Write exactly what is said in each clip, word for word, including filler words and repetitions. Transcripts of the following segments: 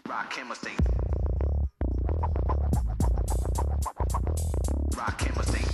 Rock Hammer State. Rock Hammer State.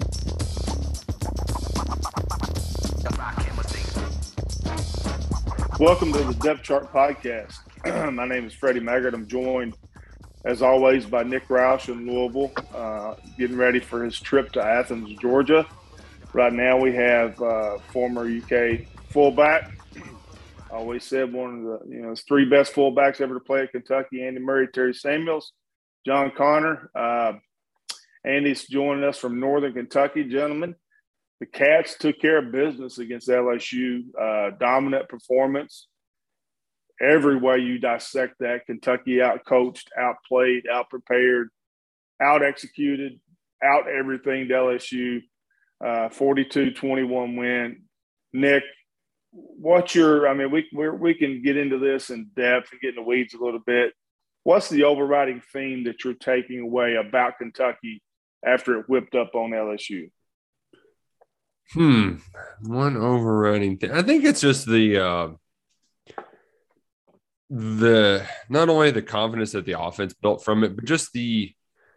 Rock Hammer State. Welcome to the Depth Chart Podcast. My name is Freddie Maggart. I'm joined, as always, by Nick Roush in Louisville, uh, getting ready for his trip to Athens, Georgia. Right now we have uh, former U K fullback. I always said one of the you know three best fullbacks ever to play at Kentucky: Andy Murray, Terry Samuels, John Connor. Uh, Andy's joining us from Northern Kentucky, gentlemen. The Cats took care of business against L S U. Uh, dominant performance. Every way you dissect that, Kentucky outcoached, outplayed, outprepared, out-executed, out everything to L S U. Uh, forty-two twenty-one win. Nick, what's your – I mean, we we're, we can get into this in depth and get in the weeds a little bit. What's the overriding theme that you're taking away about Kentucky after it whipped up on L S U? Hmm. One overriding thing. I think it's just the uh, the not only the confidence that the offense built from it, but just the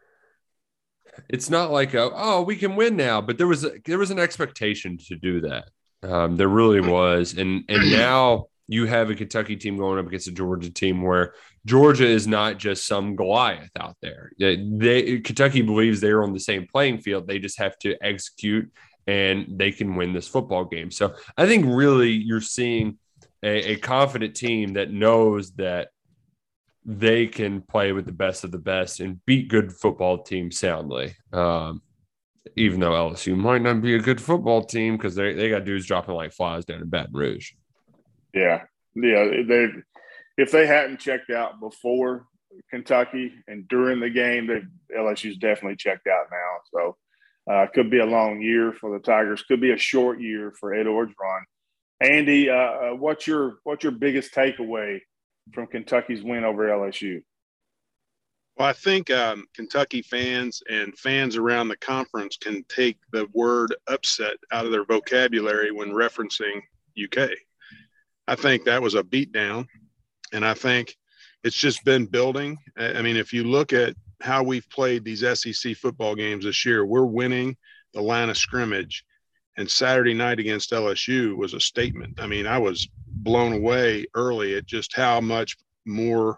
it's not like a, oh, we can win now, but there was a, there was an expectation to do that. Um, there really was, and and now you have a Kentucky team going up against a Georgia team where Georgia is not just some Goliath out there. They, they Kentucky believes they're on the same playing field. They just have to execute, and they can win this football game. So I think really you're seeing a, a confident team that knows that they can play with the best of the best and beat good football teams soundly. Um, even though L S U might not be a good football team because they they got dudes dropping like flies down in Baton Rouge. Yeah, yeah. They if they hadn't checked out before Kentucky and during the game, they, L S U's definitely checked out now. So uh, could be a long year for the Tigers. Could be a short year for Ed Orgeron. Andy, uh, what's your what's your biggest takeaway from Kentucky's win over L S U? Well, I think um, Kentucky fans and fans around the conference can take the word upset out of their vocabulary when referencing U K. I think that was a beatdown, and I think it's just been building. I mean, if you look at how we've played these S E C football games this year, we're winning the line of scrimmage, and Saturday night against L S U was a statement. I mean, I was blown away early at just how much more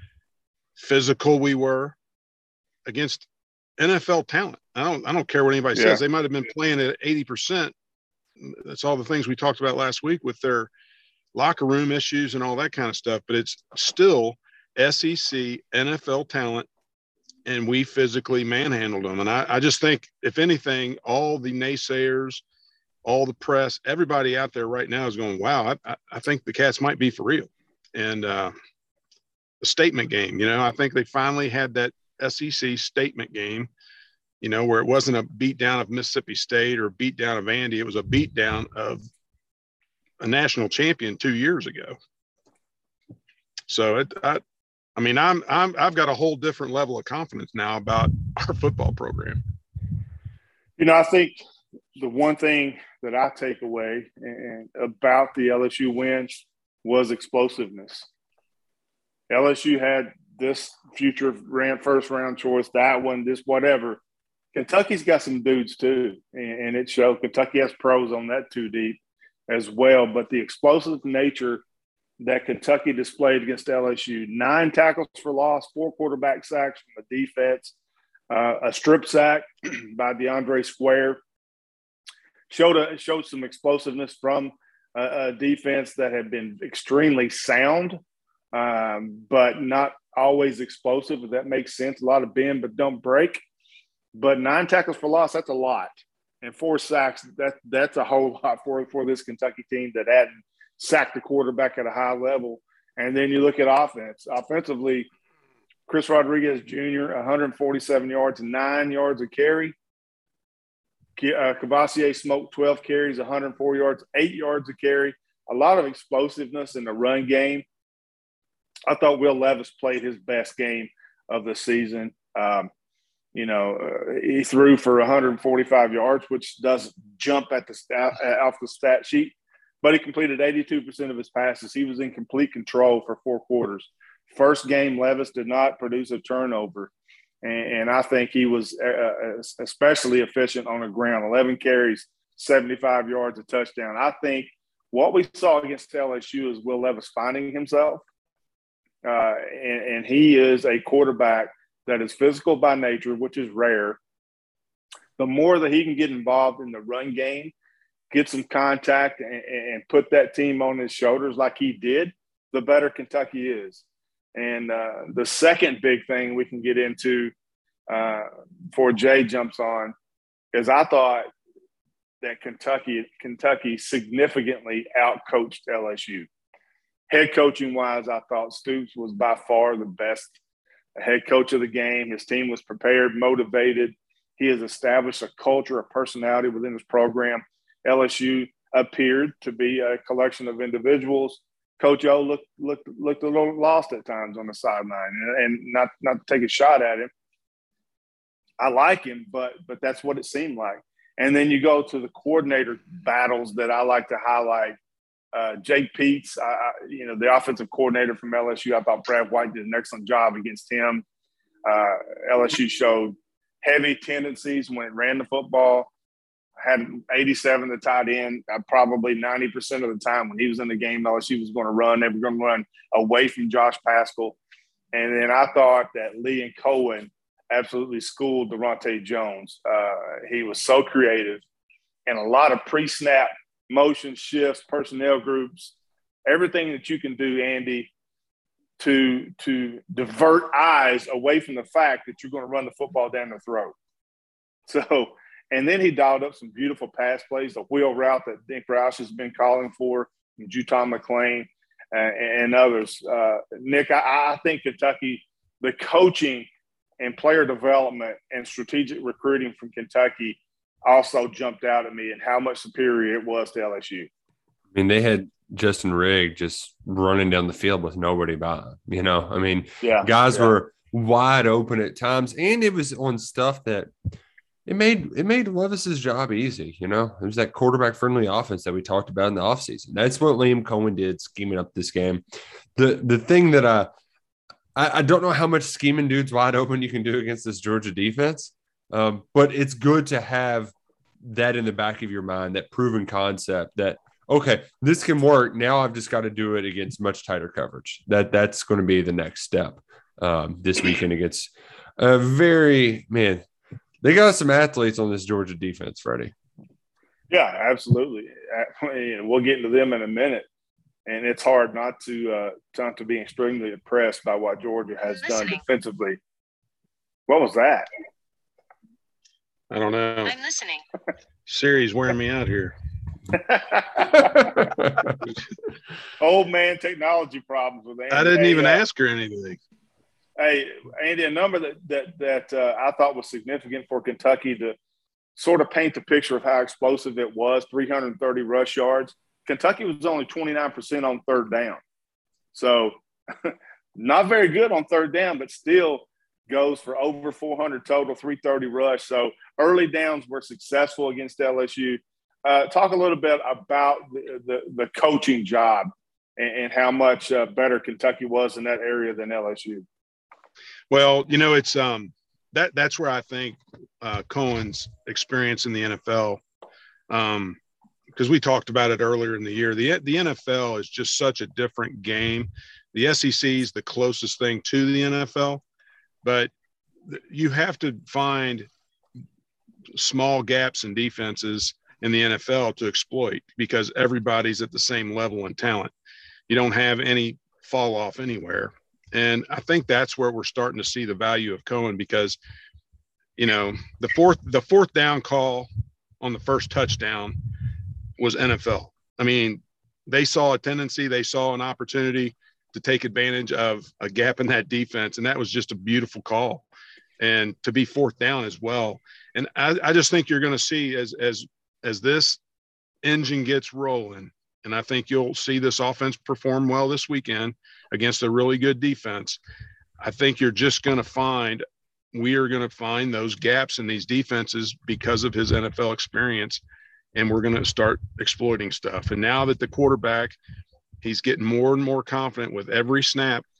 physical we were against N F L talent. I don't I don't care what anybody Yeah. says. They might have been playing at eighty percent. That's all the things we talked about last week with their locker room issues and all that kind of stuff, but it's still S E C, N F L talent, and we physically manhandled them. And I, I just think, if anything, all the naysayers, all the press, everybody out there right now is going, wow, I, I think the Cats might be for real. And uh, the statement game, you know, I think they finally had that S E C statement game, you know, where it wasn't a beat down of Mississippi State or a beat down of Andy. It was a beat down of a national champion two years ago. So it, I, I mean, I'm, I'm, I've got a whole different level of confidence now about our football program. You know, I think the one thing that I take away and about the L S U win was explosiveness. L S U had this future ran first round choice, that one, this, whatever. Kentucky's got some dudes too, and, and it showed. Kentucky has pros on that two deep as well, but the explosive nature that Kentucky displayed against L S U, nine tackles for loss, four quarterback sacks from the defense, uh, a strip sack by DeAndre Square, showed a, showed some explosiveness from a, a defense that had been extremely sound, um, but not always explosive, if that makes sense. A lot of bend but don't break. But nine tackles for loss, that's a lot. And four sacks, that that's a whole lot for, for this Kentucky team that hadn't sacked the quarterback at a high level. And then you look at offense. Offensively, Chris Rodriguez Junior, one hundred forty-seven yards, nine yards a carry. Uh, Cavassier smoked twelve carries, one hundred four yards, eight yards a carry. A lot of explosiveness in the run game. I thought Will Levis played his best game of the season. Um, You know, uh, he threw for one hundred forty-five yards, which doesn't jump at the stat, off the stat sheet, but he completed eighty-two percent of his passes. He was in complete control for four quarters. First game, Levis did not produce a turnover, and, and I think he was uh, especially efficient on the ground. eleven carries, seventy-five yards, a touchdown. I think what we saw against L S U is Will Levis finding himself, uh, and, and he is a quarterback that is physical by nature, which is rare. The more that he can get involved in the run game, get some contact, and, and put that team on his shoulders like he did, the better Kentucky is. And uh, the second big thing we can get into uh, before Jay jumps on is I thought that Kentucky Kentucky significantly outcoached L S U. Head coaching wise, I thought Stoops was by far the best head coach of the game. His team was prepared, motivated. He has established a culture, a personality within his program. L S U appeared to be a collection of individuals. Coach O looked looked looked a little lost at times on the sideline, and, and not not to take a shot at him. I like him, but but that's what it seemed like. And then you go to the coordinator battles that I like to highlight. Uh, Jake Peets, I, I, you know, the offensive coordinator from L S U. I thought Brad White did an excellent job against him. Uh, L S U showed heavy tendencies when it ran the football. Had eighty-seven the tight end. Uh, probably ninety percent of the time when he was in the game, L S U was going to run. They were going to run away from Josh Paschal. And then I thought that Lee and Cohen absolutely schooled Durante Jones. Uh, he was so creative, and a lot of pre-snap motion shifts, personnel groups, everything that you can do, Andy, to to divert eyes away from the fact that you're going to run the football down the throat. So, and then he dialed up some beautiful pass plays, the wheel route that Nick Roush has been calling for, and Juton McClain uh, and others. Uh, Nick, I, I think Kentucky, the coaching and player development and strategic recruiting from Kentucky also jumped out at me and how much superior it was to L S U. I mean, they had Justin Rigg just running down the field with nobody by him, you know? I mean, yeah, guys yeah. were wide open at times, and it was on stuff that it made it made Levis's job easy, you know? It was that quarterback-friendly offense that we talked about in the offseason. That's what Liam Cohen did, scheming up this game. The the thing that I I, I don't know how much scheming dudes wide open you can do against this Georgia defense, um, but it's good to have that in the back of your mind, that proven concept that, okay, this can work. Now I've just got to do it against much tighter coverage. That That's going to be the next step um, this weekend against a very – man, they got some athletes on this Georgia defense, Freddie. Yeah, absolutely. We'll get into them in a minute. And it's hard not to uh, not to be extremely impressed by what Georgia has done defensively. What was that? I don't know. I'm listening. Siri's wearing me out here. Old man technology problems with Andy. I didn't hey, even uh, ask her anything. Hey, Andy, a number that that that uh, I thought was significant for Kentucky to sort of paint the picture of how explosive it was: three hundred thirty rush yards. Kentucky was only twenty-nine percent on third down. So not very good on third down, but still goes for over four hundred total, three thirty rush. So early downs were successful against L S U. Uh, talk a little bit about the, the, the coaching job and, and how much uh, better Kentucky was in that area than L S U. Well, you know, it's um, that that's where I think uh, Cohen's experience in the N F L um, – because we talked about it earlier in the year. The, the N F L is just such a different game. The S E C is the closest thing to the N F L, but you have to find small gaps in defenses in the N F L to exploit because everybody's at the same level in talent. You don't have any fall off anywhere. And I think that's where we're starting to see the value of Cohen because, you know, the fourth, the fourth down call on the first touchdown was N F L. I mean, they saw a tendency, they saw an opportunity to take advantage of a gap in that defense, and that was just a beautiful call. And to be fourth down as well. And I, I just think you're going to see as as as this engine gets rolling, and I think you'll see this offense perform well this weekend against a really good defense. I think you're just going to find we are going to find those gaps in these defenses because of his N F L experience. And we're going to start exploiting stuff. And now that the quarterback, he's getting more and more confident with every snap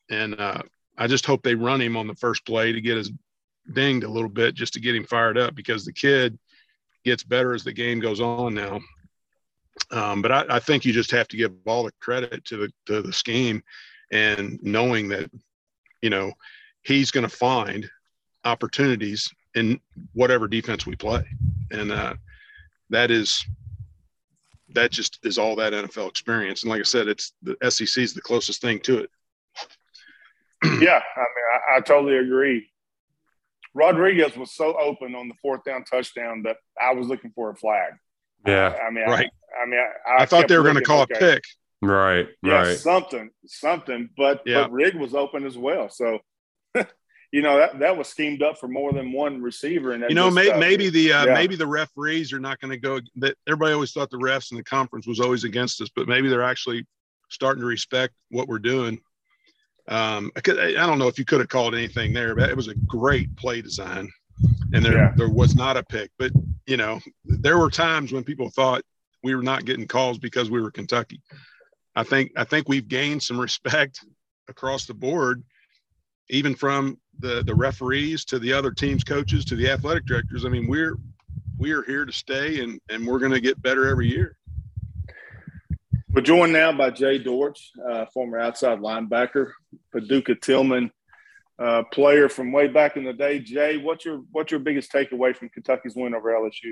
And uh, I just hope they run him on the first play to get his dinged a little bit just to get him fired up, because the kid gets better as the game goes on now. Um, but I, I think you just have to give all the credit to the to the scheme, and knowing that, you know, he's going to find opportunities in whatever defense we play. And uh, that is that just is all that N F L experience. And like I said, it's the S E C is the closest thing to it. Yeah, I mean, I, I totally agree. Rodriguez was so open on the fourth down touchdown that I was looking for a flag. Yeah, I, I mean, right. I, I mean, I, I, I thought kept they were going to looking, call okay, a pick. right, Yeah, right. something, something. But Yeah. but Rig was open as well. So, you know, that, that was schemed up for more than one receiver. And You know, just, may, uh, maybe the uh, yeah. maybe the referees are not going to go. That everybody always thought the refs in the conference was always against us, but maybe they're actually starting to respect what we're doing. Um, I, could, I don't know if you could have called anything there, but it was a great play design, and there Yeah. there was not a pick. But you know, there were times when people thought we were not getting calls because we were Kentucky. I think I think we've gained some respect across the board, even from the the referees to the other teams' coaches to the athletic directors. I mean, we're we are here to stay, and and we're going to get better every year. We're joined now by Jay Dortch, uh, former outside linebacker, Paducah Tillman uh, player from way back in the day. Jay, what's your what's your biggest takeaway from Kentucky's win over L S U?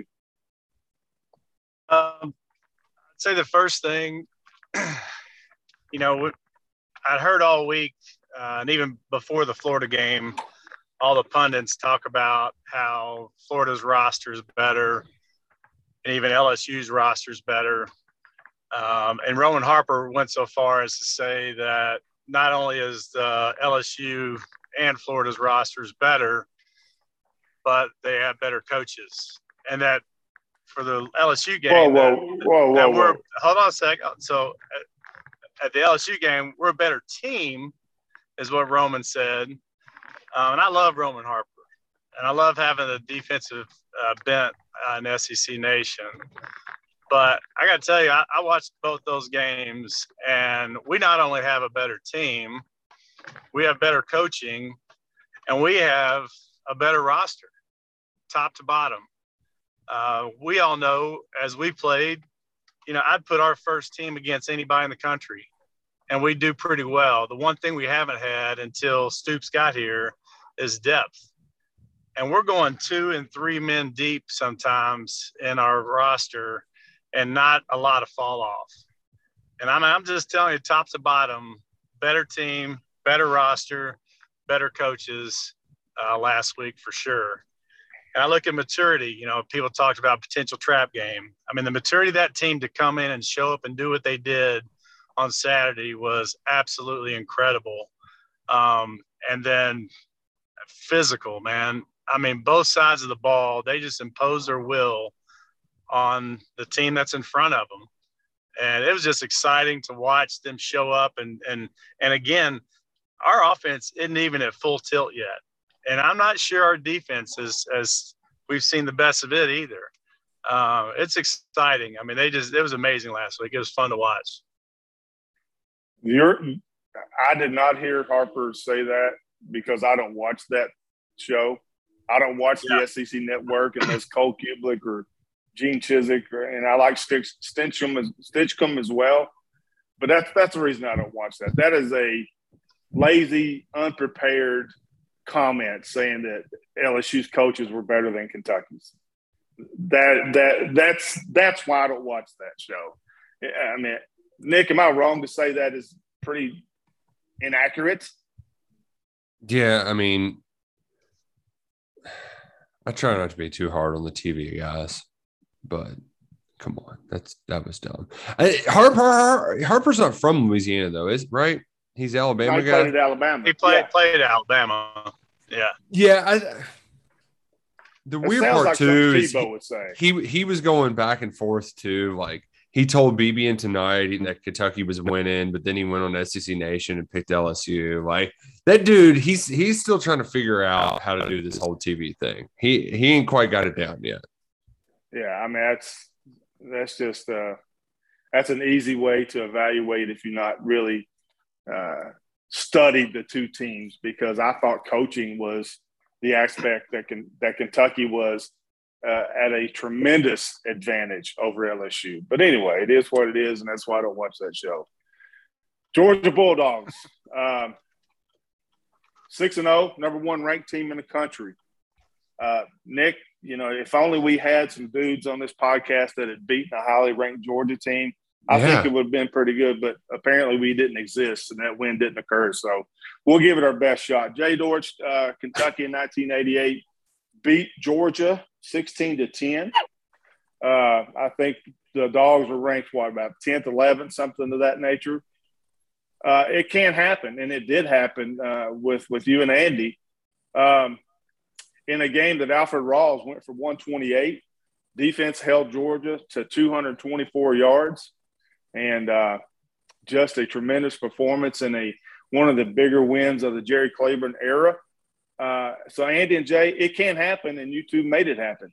Um, I'd say the first thing, you know, I'd heard all week, uh, and even before the Florida game, all the pundits talk about how Florida's roster is better, and even L S U's roster is better. Um, and Roman Harper went so far as to say that not only is the L S U and Florida's rosters better, but they have better coaches. And that for the L S U game, Whoa, whoa, that, whoa, whoa, that we're, whoa. hold on a second. So at, at the L S U game, we're a better team, is what Roman said. Um, and I love Roman Harper. And I love having a defensive uh, bent uh, in S E C Nation. But I got to tell you, I, I watched both those games, and we not only have a better team, we have better coaching, and we have a better roster, top to bottom. Uh, we all know as we played, you know, I'd put our first team against anybody in the country, and we do pretty well. The one thing we haven't had until Stoops got here is depth. And we're going two and three men deep sometimes in our roster, and not a lot of fall off. And I'm, I'm just telling you, top to bottom, better team, better roster, better coaches uh, last week for sure. And I look at maturity, you know, people talked about potential trap game. I mean, the maturity of that team to come in and show up and do what they did on Saturday was absolutely incredible. Um, and then physical, man. I mean, both sides of the ball, they just impose their will on the team that's in front of them. And it was just exciting to watch them show up. And, and, and again, our offense isn't even at full tilt yet. And I'm not sure our defense is, as we've seen the best of it either. Uh, it's exciting. I mean, they just, it was amazing last week. It was fun to watch. You're, I did not hear Harper say that because I don't watch that show. I don't watch Yeah. the S E C Network unless Cole Kubelik or Gene Chizik, or, and I like Stitch, Stitchcomb, as, Stitchcomb as well. But that's that's the reason I don't watch that. That is a lazy, unprepared comment saying that L S U's coaches were better than Kentucky's. That that that's that's why I don't watch that show. I mean, Nick, am I wrong to say that is pretty inaccurate? Yeah, I mean, I try not to be too hard on the T V guys, but come on, that's that was dumb. I, Harper Harper's not from Louisiana though, is right? He's Alabama He guy. played at Alabama. He played, Yeah. played at Alabama. Yeah. Yeah, I, the It weird sounds part like too something is Tebow he, would say. he he was going back and forth too. Like he told B B N tonight that Kentucky was winning, but then he went on S E C Nation and picked L S U. Like that dude, he's he's still trying to figure out how to do this whole T V thing. He he ain't quite got it down yet. Yeah, I mean that's that's just uh, that's an easy way to evaluate if you're not really uh, studied the two teams because I thought coaching was the aspect that can that Kentucky was uh, at a tremendous advantage over L S U. But anyway, it is what it is, and that's why I don't watch that show. Georgia Bulldogs, um, six and zero, number one ranked team in the country. Uh, Nick, you know, if only we had some dudes on this podcast that had beaten a highly ranked Georgia team, I Yeah. think it would have been pretty good. But apparently, we didn't exist, and that win didn't occur. So we'll give it our best shot. Jay Dortch, uh, Kentucky in nineteen eighty-eight beat Georgia sixteen to ten. Uh, I think the Dogs were ranked what about tenth, eleventh, something of that nature. Uh, it can happen, and it did happen uh, with with you and Andy um, in a game that Alfred Rawls went for one twenty-eight. Defense held Georgia to two hundred twenty-four yards, and uh, just a tremendous performance in a one of the bigger wins of the Jerry Claiborne era. Uh, so Andy and Jay, it can happen, and you two made it happen.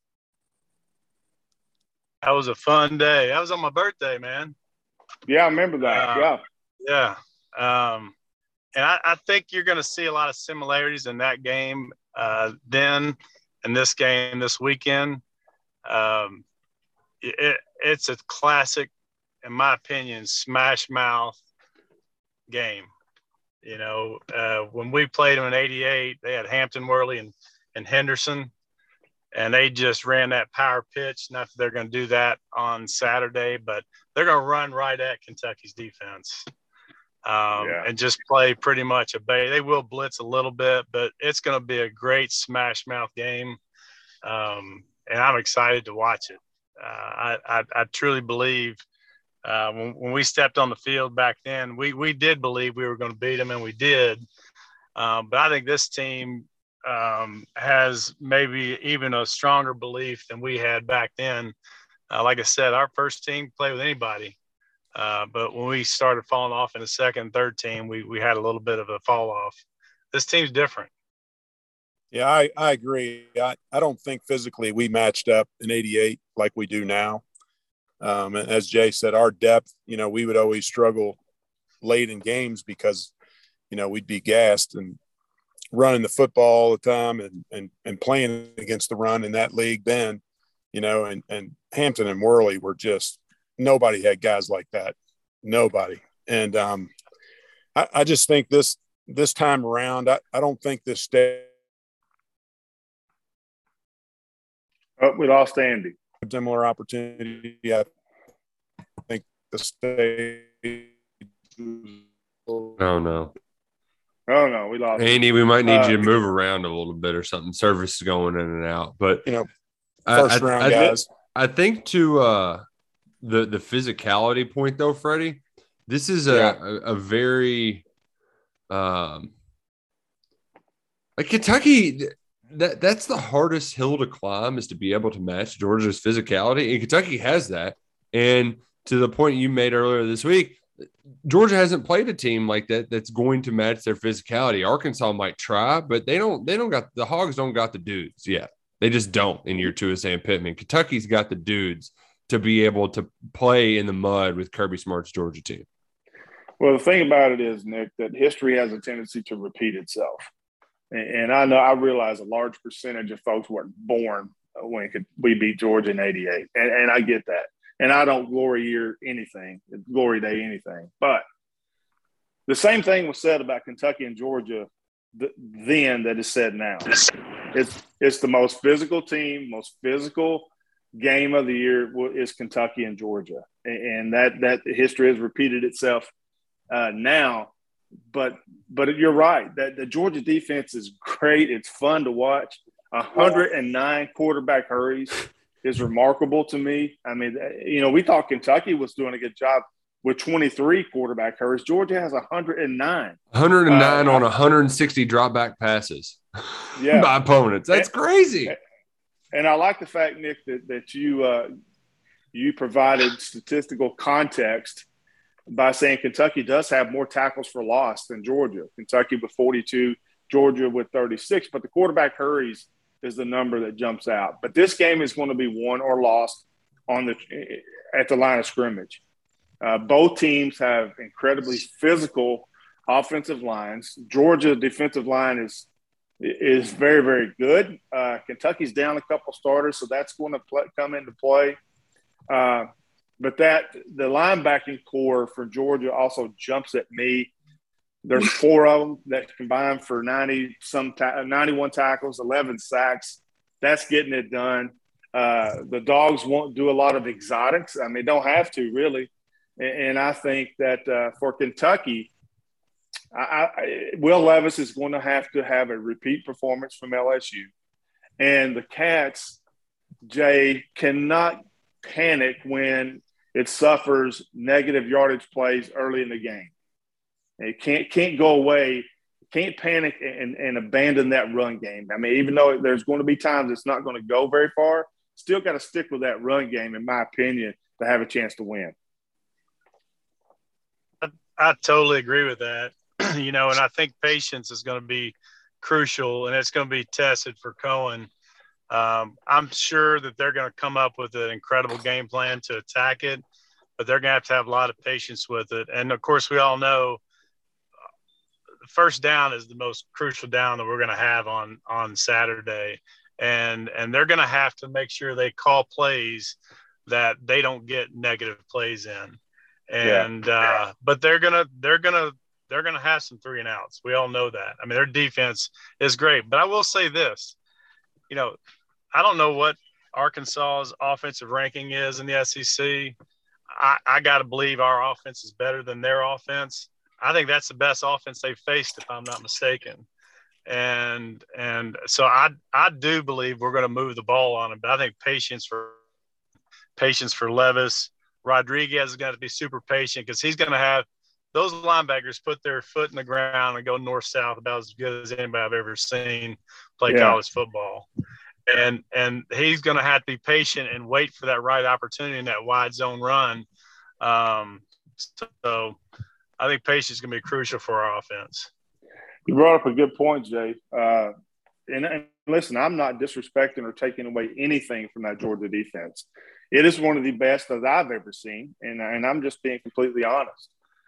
That was a fun day. That was on my birthday, man. Yeah, I remember that. Uh, yeah. Yeah. Um, and I, I think you're going to see a lot of similarities in that game uh, then and this game this weekend. Um, it, it's a classic, in my opinion, smash mouth game. You know, uh, when we played them in eighty-eight, they had Hampton Worley and, and Henderson, and they just ran that power pitch. Not that they're going to do that on Saturday, but they're going to run right at Kentucky's defense. Um, Yeah. and just play pretty much a bay. They will blitz a little bit, but it's going to be a great smash mouth game. Um, and I'm excited to watch it. Uh, I, I, I truly believe uh, when, when we stepped on the field back then, we, we did believe we were going to beat them, and we did. Um, but I think this team um, has maybe even a stronger belief than we had back then. Uh, like I said, our first team played with anybody. Uh, but when we started falling off in the second and third team, we we had a little bit of a fall off. This team's different. Yeah, I, I agree. I, I don't think physically we matched up in eighty-eight like we do now. Um, and as Jay said, our depth, you know, we would always struggle late in games because, you know, we'd be gassed and running the football all the time and, and, and playing against the run in that league then, you know, and, and Hampton and Worley were just, nobody had guys like that. Nobody. And um, I, I just think this this time around, I, I don't think this state Oh, we lost Andy. similar opportunity. I think the state. Oh no, Oh, no, we lost Andy, we might need Uh, you to move around a little bit or something. Service is going in and out, but You know, I- first I, round I, thi- guys. I think to uh, the the physicality point though, Freddie, this is a Yeah. a, a very um like Kentucky. That that's the hardest hill to climb, is to be able to match Georgia's physicality, and Kentucky has that. And to the point you made earlier this week, Georgia hasn't played a team like that that's going to match their physicality. Arkansas might try, but they don't. They don't got the Hogs. Don't got the dudes yet. They just don't. In year two of Sam Pittman, Kentucky's got the dudes to be able to play in the mud with Kirby Smart's Georgia team. Well, the thing about it is, Nick, that history has a tendency to repeat itself. And, and I know, I realize a large percentage of folks weren't born when it could, we beat Georgia in eighty-eight. And, and I get that. And I don't glory year anything, glory day anything. But the same thing was said about Kentucky and Georgia th- then that is said now. It's, it's the most physical team, most physical game of the year is Kentucky and Georgia. And that, that history has repeated itself uh, now. But but you're right, that the Georgia defense is great. It's fun to watch. one hundred nine quarterback hurries is remarkable to me. I mean, you know, we thought Kentucky was doing a good job with twenty-three quarterback hurries. Georgia has one hundred nine. one hundred nine Uh, on one hundred sixty drop back passes Yeah. by opponents. That's And- crazy. And I like the fact, Nick, that, that you uh, you provided statistical context by saying Kentucky does have more tackles for loss than Georgia. Kentucky with forty-two, Georgia with thirty-six, but the quarterback hurries is the number that jumps out. But this game is going to be won or lost on the at the line of scrimmage. Uh, both teams have incredibly physical offensive lines. Georgia defensive line is is very, very good. Uh, Kentucky's down a couple starters, so that's going to play, come into play. Uh, but that the linebacking core for Georgia also jumps at me. There's four of them that combine for ninety some ta- ninety-one tackles, eleven sacks. That's getting it done. Uh, the Dogs won't do a lot of exotics. I mean, don't have to really. And, and I think that uh, for Kentucky, I, I, Will Levis is going to have to have a repeat performance from L S U. And the Cats, Jay, cannot panic when it suffers negative yardage plays early in the game. It can't can't go away, can't panic and, and abandon that run game. I mean, even though there's going to be times it's not going to go very far, still got to stick with that run game, in my opinion, to have a chance to win. I, I totally agree with that. You know, and I think patience is going to be crucial, and it's going to be tested for Cohen. Um, I'm sure that they're going to come up with an incredible game plan to attack it, but they're going to have to have a lot of patience with it. And, of course, we all know the first down is the most crucial down that we're going to have on, on Saturday. And, and they're going to have to make sure they call plays that they don't get negative plays in. And yeah. uh, but they're going to they're going to they're going to have some three and outs. We all know that. I mean, their defense is great. But I will say this, you know, I don't know what Arkansas's offensive ranking is in the S E C. I, I got to believe our offense is better than their offense. I think that's the best offense they've faced, if I'm not mistaken. And and so I I do believe we're going to move the ball on them. But I think patience for patience for Levis. Rodriguez is going to be super patient because he's going to have those linebackers put their foot in the ground and go north-south about as good as anybody I've ever seen play yeah. college football. And and he's going to have to be patient and wait for that right opportunity in that wide zone run. Um, so I think patience is going to be crucial for our offense. You brought up a good point, Jay. Uh, and, and listen, I'm not disrespecting or taking away anything from that Georgia defense. It is one of the best that I've ever seen, and, and I'm just being completely honest.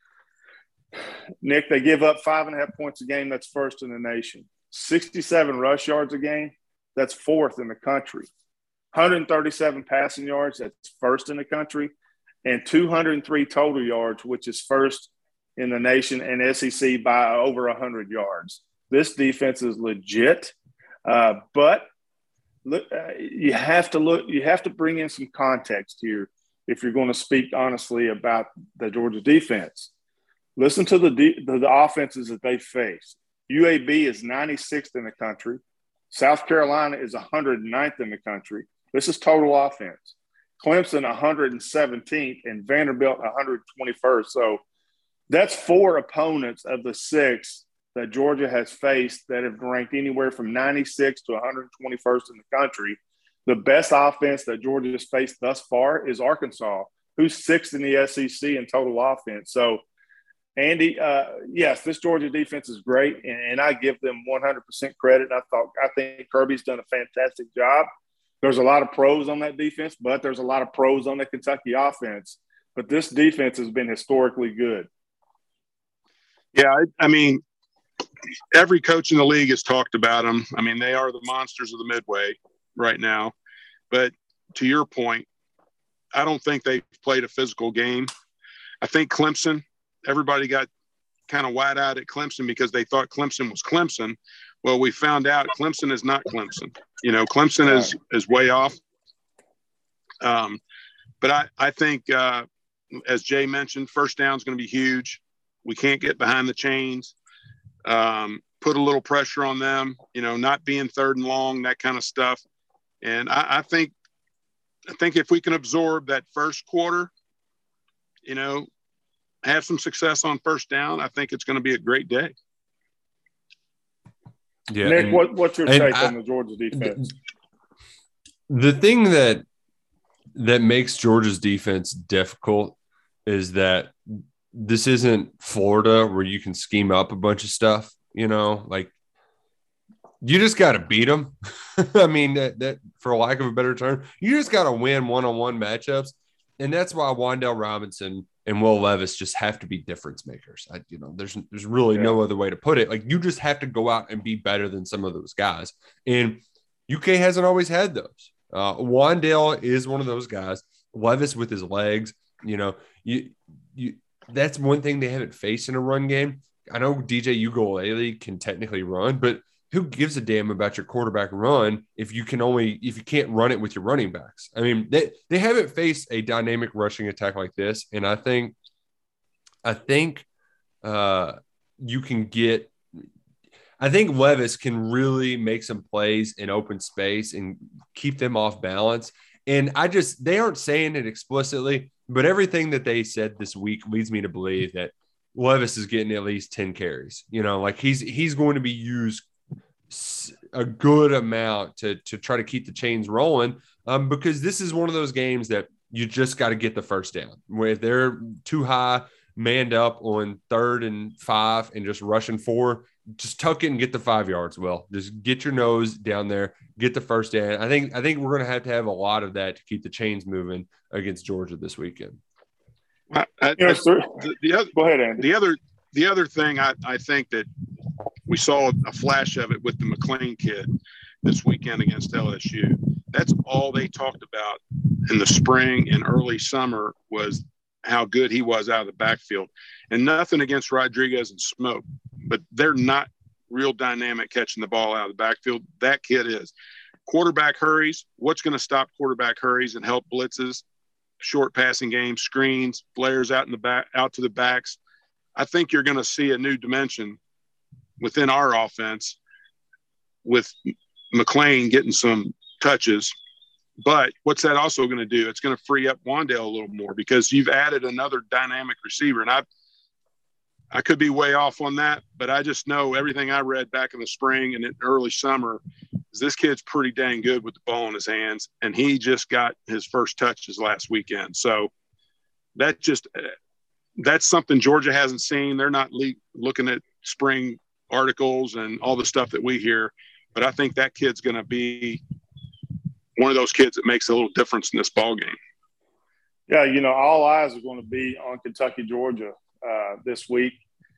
Nick, they give up five and a half points a game. That's first in the nation. sixty-seven rush yards a game. That's fourth in the country. one hundred thirty-seven passing yards. That's first in the country. And two hundred three total yards, which is first in the nation and S E C by over one hundred yards. This defense is legit. Uh, but look, uh, you have to look, you have to bring in some context here if you're going to speak honestly about the Georgia defense. Listen to the, de- the the offenses that they face. U A B is ninety-sixth in the country. South Carolina is one hundred ninth in the country. This is total offense. Clemson one hundred seventeenth and Vanderbilt one hundred twenty-first. So that's four opponents of the six that Georgia has faced that have ranked anywhere from ninety-sixth to one hundred twenty-first in the country. The best offense that Georgia has faced thus far is Arkansas, who's sixth in the S E C in total offense. So, Andy, uh, yes, this Georgia defense is great, and, and I give them one hundred percent credit. I thought I think Kirby's done a fantastic job. There's a lot of pros on that defense, but there's a lot of pros on the Kentucky offense. But this defense has been historically good. Yeah, I, I mean, every coach in the league has talked about them. I mean, they are the monsters of the Midway right now. But to your point, I don't think they've played a physical game. I think Clemson, everybody got kind of wide-eyed at Clemson because they thought Clemson was Clemson. Well, we found out Clemson is not Clemson. You know, Clemson is is way off. Um, but I, I think, uh, as Jay mentioned, first down is going to be huge. We can't get behind the chains. Um, put a little pressure on them, you know, not being third and long, that kind of stuff. And I, I think, I think if we can absorb that first quarter, you know, have some success on first down, I think it's going to be a great day. Yeah, Nick, and, what, what's your take I, on the Georgia defense? The thing that that makes Georgia's defense difficult is that this isn't Florida where you can scheme up a bunch of stuff, you know, like you just got to beat them. I mean, that, that for lack of a better term, you just got to win one-on-one matchups. And that's why Wan'Dale Robinson and Will Levis just have to be difference makers. I, you know, there's there's really yeah. no other way to put it. Like, you just have to go out and be better than some of those guys. And U K hasn't always had those. Uh, Wandale is one of those guys. Levis with his legs, you know, you you that's one thing they haven't faced in a run game. I know D J Uiagalelei can technically run, but who gives a damn about your quarterback run if you can only if you can't run it with your running backs? I mean, they they haven't faced a dynamic rushing attack like this, and I think I think uh, you can get. I think Levis can really make some plays in open space and keep them off balance. And I just they aren't saying it explicitly, but everything that they said this week leads me to believe that Levis is getting at least ten carries. You know, like he's he's going to be used a good amount to to try to keep the chains rolling, um, because this is one of those games that you just got to get the first down. Where if they're too high, manned up on third and five and just rushing four, just tuck it and get the five yards. Will just get your nose down there, get the first down. I think I think we're going to have to have a lot of that to keep the chains moving against Georgia this weekend. I, I, you know, I, sir, the, the other, go ahead, Andy. The other the other thing I, I think that we saw a flash of it with the McClain kid this weekend against L S U. That's all they talked about in the spring and early summer was how good he was out of the backfield. And nothing against Rodriguez and Smoke, but they're not real dynamic catching the ball out of the backfield. That kid is. Quarterback hurries. What's going to stop quarterback hurries and help blitzes? Short passing game, screens, flares out in the back, out to the backs. I think you're going to see a new dimension within our offense with McClain getting some touches. But what's that also going to do? It's going to free up Wandale a little more because you've added another dynamic receiver. And I I could be way off on that, but I just know everything I read back in the spring and in early summer is this kid's pretty dang good with the ball in his hands. And he just got his first touches last weekend. So that just that's something Georgia hasn't seen. They're not le- looking at spring articles and all the stuff that we hear. But I think that kid's going to be one of those kids that makes a little difference in this ball game. Yeah, you know, all eyes are going to be on Kentucky, Georgia uh, this week.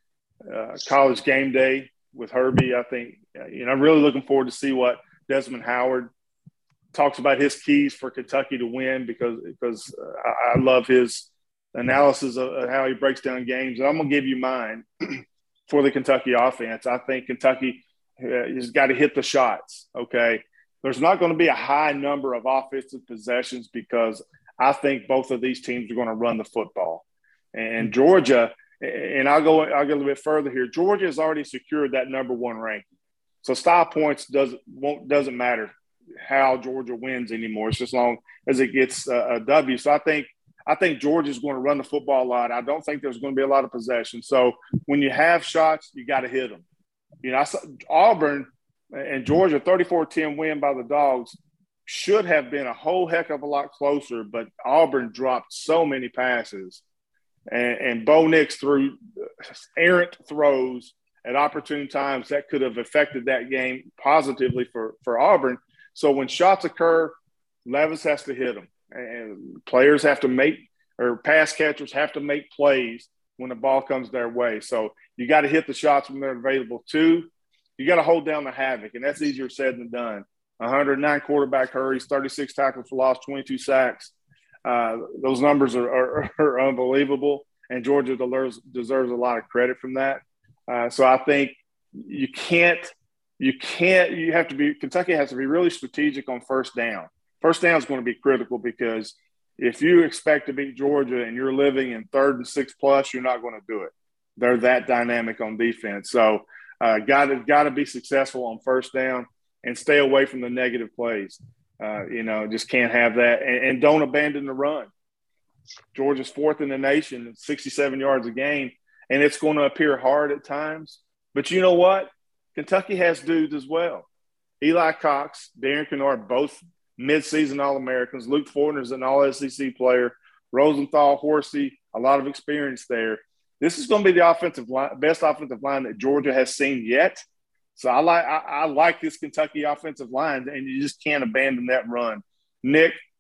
Uh, college game day with Herbie. I think, you know, I'm really looking forward to see what Desmond Howard talks about his keys for Kentucky to win because because uh, I, I love his analysis of how he breaks down games. And I'm going to give you mine for the Kentucky offense. I think Kentucky uh, has got to hit the shots, okay? There's not going to be a high number of offensive possessions because I think both of these teams are going to run the football. And Georgia – and I'll go I'll go a little bit further here. Georgia has already secured that number one ranking. So style points doesn't won't doesn't matter how Georgia wins anymore. It's just as long as it gets a, a W. So I think I think Georgia's going to run the football a lot. I don't think there's going to be a lot of possession. So when you have shots, you got to hit them. You know, I saw Auburn and Georgia thirty-four ten win by the Dogs should have been a whole heck of a lot closer, but Auburn dropped so many passes. And, and Bo Nix threw errant throws at opportune times that could have affected that game positively for, for Auburn. So when shots occur, Levis has to hit them. And players have to make – or pass catchers have to make plays when the ball comes their way. So you got to hit the shots when they're available. Two, you got to hold down the havoc, and that's easier said than done. one hundred nine quarterback hurries, thirty-six tackles for loss, twenty-two sacks. Uh, those numbers are, are, are unbelievable, and Georgia deserves, deserves a lot of credit from that. Uh, so I think you can't, you can't, you have to be, Kentucky has to be really strategic on first down. First down is going to be critical because if you expect to beat Georgia and you're living in third and six plus, you're not going to do it. They're that dynamic on defense. So uh, got to got to be successful on first down and stay away from the negative plays. Uh, you know, just can't have that. And, and don't abandon the run. Georgia's fourth in the nation, sixty-seven yards a game, and it's going to appear hard at times. But you know what? Kentucky has dudes as well. Eli Cox, Darren Kennard, both midseason All-Americans. Luke Fortner's an All-S E C player. Rosenthal, Horsey, a lot of experience there. This is going to be the offensive line, best offensive line that Georgia has seen yet. So I like I, I like this Kentucky offensive line, and you just can't abandon that run. Nick,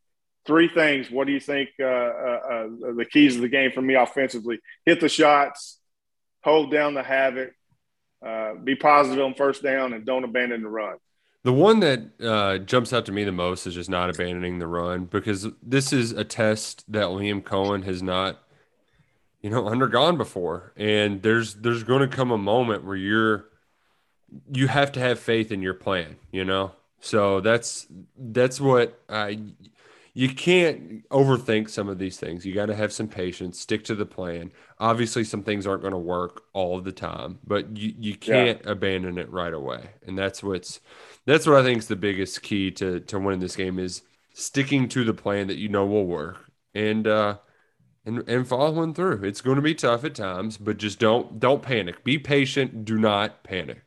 three things. What do you think uh, uh, uh, the keys of the game for me offensively? Hit the shots, hold down the havoc, uh, be positive on first down, and don't abandon the run. The one that uh, jumps out to me the most is just not abandoning the run, because this is a test that Liam Cohen has not, you know, undergone before. And there's there's going to come a moment where you're you have to have faith in your plan, you know. So that's that's what I. You can't overthink some of these things. You got to have some patience, stick to the plan. Obviously, some things aren't going to work all the time, but you, you can't yeah. abandon it right away. And that's what's that's what I think is the biggest key to to winning this game, is sticking to the plan that you know will work, and uh, and and following through. It's going to be tough at times, but just don't don't panic. Be patient. Do not panic.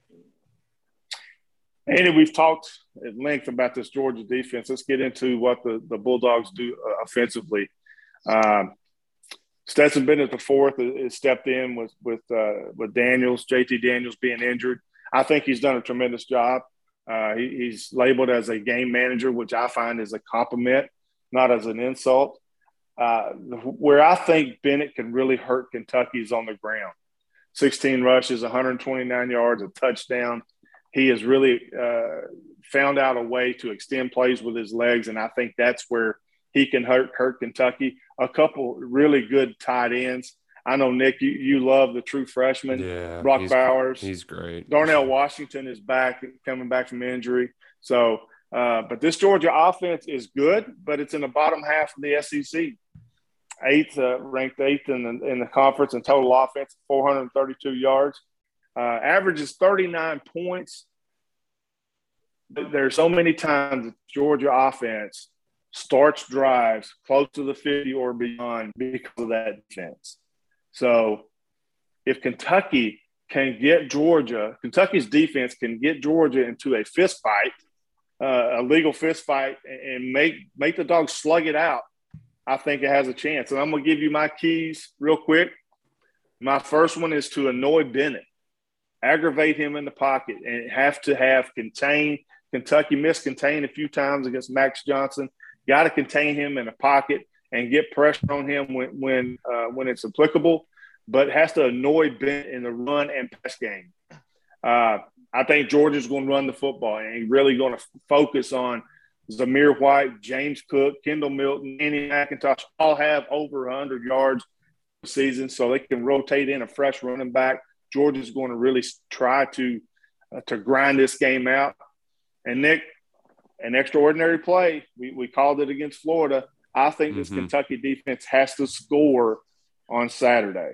Andy, we've talked at length about this Georgia defense. Let's get into what the, the Bulldogs do uh, offensively. Um, Stetson Bennett the fourth has stepped in with with uh, with Daniels, J T Daniels being injured. I think he's done a tremendous job. Uh, he, he's labeled as a game manager, which I find is a compliment, not as an insult. Uh, where I think Bennett can really hurt Kentucky is on the ground. sixteen rushes, one hundred twenty-nine yards, a touchdown. He has really uh, found out a way to extend plays with his legs, and I think that's where he can hurt hurt Kentucky. A couple really good tight ends. I know, Nick, you, you love the true freshman, yeah, Brock he's, Bowers. He's great. Darnell Washington is back, coming back from injury. So, uh, but this Georgia offense is good, but it's in the bottom half of the S E C. Eighth, uh, ranked eighth in the, in the conference in total offense, four hundred thirty-two yards. Uh, averages thirty-nine points. There's so many times the Georgia offense starts drives close to the fifty or beyond because of that defense. So if Kentucky can get Georgia, Kentucky's defense can get Georgia into a fist fight, uh, a legal fist fight, and make, make the Dogs slug it out, I think it has a chance. And I'm going to give you my keys real quick. My first one is to annoy Bennett. Aggravate him in the pocket, and have to have contain. Kentucky missed contain a few times against Max Johnson. Got to contain him in the pocket and get pressure on him when when uh, when it's applicable, but has to annoy Bennett in the run and pass game. Uh, I think Georgia's going to run the football and really going to focus on Zamir White, James Cook, Kendall Milton, Andy McIntosh. All have over one hundred yards this season, so they can rotate in a fresh running back. Georgia's going to really try to uh, to grind this game out. And, Nick, an extraordinary play. We, we called it against Florida. I think this mm-hmm. Kentucky defense has to score on Saturday.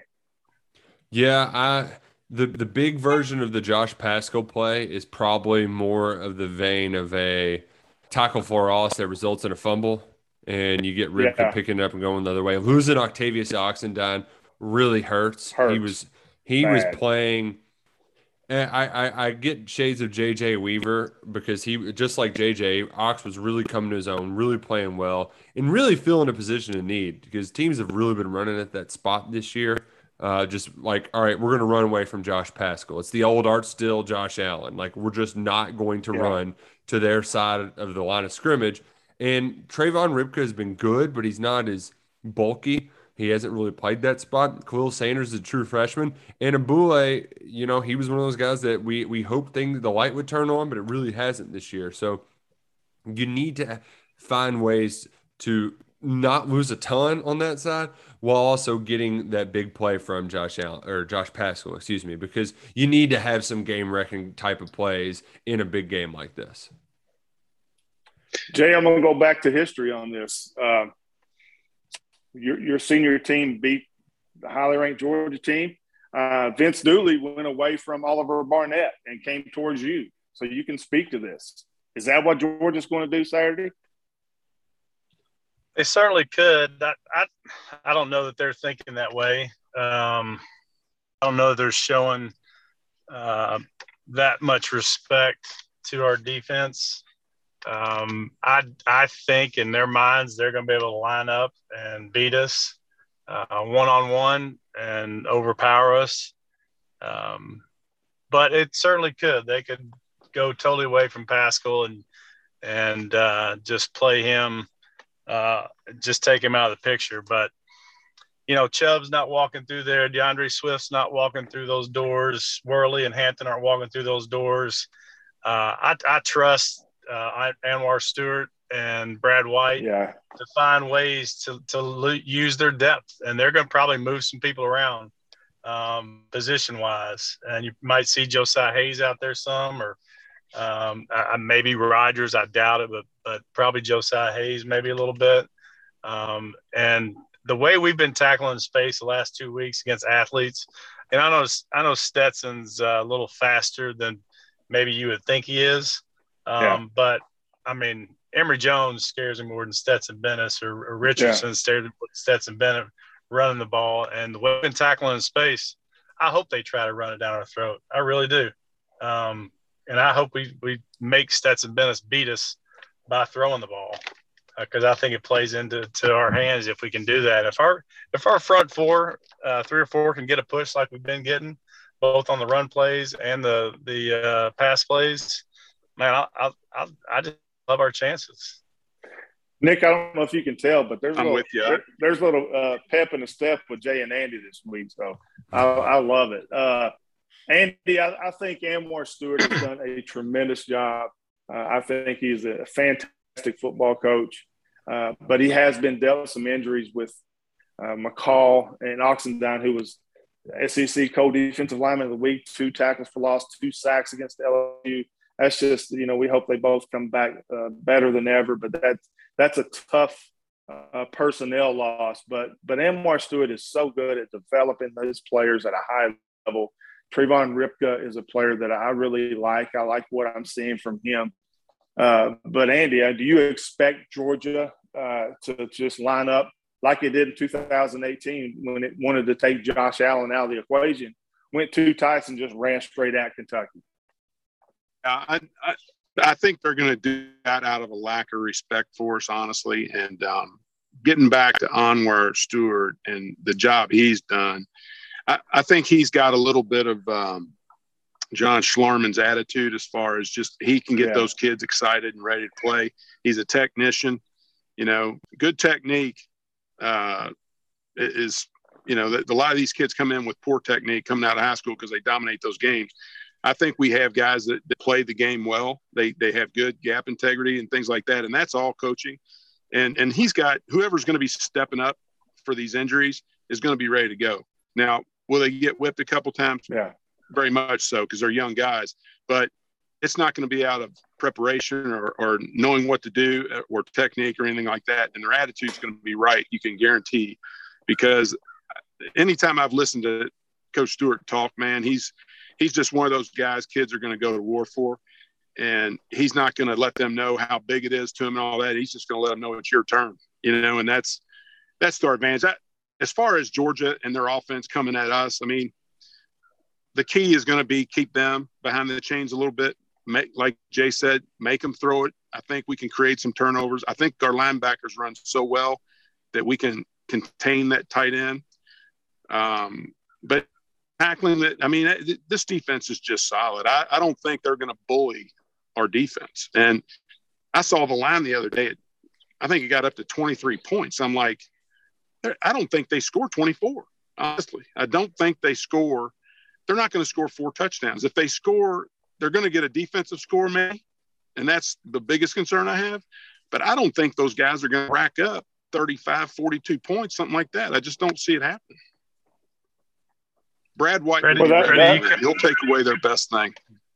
Yeah, I the the big version of the Josh Paschal play is probably more of the vein of a tackle for loss that results in a fumble, and you get Ripken yeah. picking it up and going the other way. Losing Octavius Oxendine really hurts. hurts. He was – He Bad. was playing – I, I I get shades of J J Weaver, because he, just like J J, Ox was really coming to his own, really playing well, and really feeling a position of need, because teams have really been running at that spot this year. Uh, just like, all right, we're going to run away from Josh Paschal. It's the old Art Still, Josh Allen. Like, we're just not going to yeah. run to their side of the line of scrimmage. And Trayvon Ripka has been good, but he's not as bulky. He hasn't really played that spot. Khalil Sanders is a true freshman. And Abule, you know, he was one of those guys that we we hoped thing, the light would turn on, but it really hasn't this year. So you need to find ways to not lose a ton on that side while also getting that big play from Josh Allen or Josh Paschal, excuse me, because you need to have some game-wrecking type of plays in a big game like this. Jay, I'm going to go back to history on this. Uh, Your, your senior team beat the highly ranked Georgia team. Uh, Vince Dooley went away from Oliver Barnett and came towards you. So you can speak to this. Is that what Georgia's going to do Saturday? They certainly could. I, I, I don't know that they're thinking that way. Um, I don't know that they're showing uh, that much respect to our defense. Um, I I think in their minds they're going to be able to line up and beat us uh, one-on-one and overpower us. Um, but it certainly could. They could go totally away from Paschal and and uh, just play him uh, just take him out of the picture. But, you know, Chubb's not walking through there. DeAndre Swift's not walking through those doors. Worley and Hampton aren't walking through those doors. Uh, I, I trust uh, Anwar Stewart and Brad White Yeah. to find ways to, to lo- use their depth. And they're going to probably move some people around um, position-wise. And you might see Josiah Hayes out there some, or um, I, maybe Rogers. I doubt it, but, but probably Josiah Hayes maybe a little bit. Um, and – the way we've been tackling space the last two weeks against athletes, and I know I know Stetson's uh, a little faster than maybe you would think he is, um, Yeah. but I mean Emory Jones scares him more than Stetson Bennett, or, or Richardson yeah. scares Stetson Bennett running the ball. And the way we've been tackling in space, I hope they try to run it down our throat. I really do, um, and I hope we we make Stetson Bennett beat us by throwing the ball. Because uh, I think it plays into to our hands if we can do that. If our if our front four, uh, three or four, can get a push like we've been getting, both on the run plays and the the uh, pass plays, man, I I I, I just love our chances. Nick, I don't know if you can tell, but there's I'm little, with you. There, there's a little uh, pep in the step with Jay and Andy this week, so I, I love it. Uh, Andy, I, I think Anwar Stewart has done a tremendous job. Uh, I think he's a fantastic football coach, uh, but he has been dealt with some injuries with uh, McCall and Oxendine, who was S E C co-defensive lineman of the week, two tackles for loss, two sacks against L S U. That's just, you know, we hope they both come back uh, better than ever, but that's, that's a tough uh, personnel loss. But, but Anwar Stewart is so good at developing those players at a high level. Trayvon Ripka is a player that I really like. I like what I'm seeing from him. Uh, but, Andy, uh, do you expect Georgia uh, to just line up like it did in two thousand eighteen when it wanted to take Josh Allen out of the equation, went two tights and just ran straight at Kentucky? I, I, I think they're going to do that out of a lack of respect for us, honestly. And um, getting back to Anwar Stewart and the job he's done, I, I think he's got a little bit of um, John Schlarman's attitude as far as just he can get yeah. those kids excited and ready to play. He's a technician, you know, good technique uh, is, you know, the, a lot of these kids come in with poor technique coming out of high school because they dominate those games. I think we have guys that, that play the game well. They they have good gap integrity and things like that, and that's all coaching. And and he's got whoever's going to be stepping up for these injuries is going to be ready to go. Now, will they get whipped a couple times? Yeah, very much so, because they're young guys. But it's not going to be out of preparation or, or knowing what to do or technique or anything like that. And their attitude's going to be right, you can guarantee. Because anytime I've listened to Coach Stewart talk, man, he's he's just one of those guys kids are going to go to war for. And he's not going to let them know how big it is to him and all that. He's just going to let them know it's your turn, you know, and that's that's their advantage. I, as far as Georgia and their offense coming at us, I mean, the key is going to be keep them behind the chains a little bit. Make, like Jay said, make them throw it. I think we can create some turnovers. I think our linebackers run so well that we can contain that tight end. Um, but tackling that, I mean, this defense is just solid. I, I don't think they're going to bully our defense. And I saw the line the other day. I think it got up to twenty-three points. I'm like, I don't think they score twenty-four, honestly. I don't think they score. They're not going to score four touchdowns. If they score, they're going to get a defensive score, maybe. And that's the biggest concern I have. But I don't think those guys are going to rack up thirty-five, forty-two points, something like that. I just don't see it happen. Brad White, Freddie, will that, Freddie, that, he'll take away their best thing.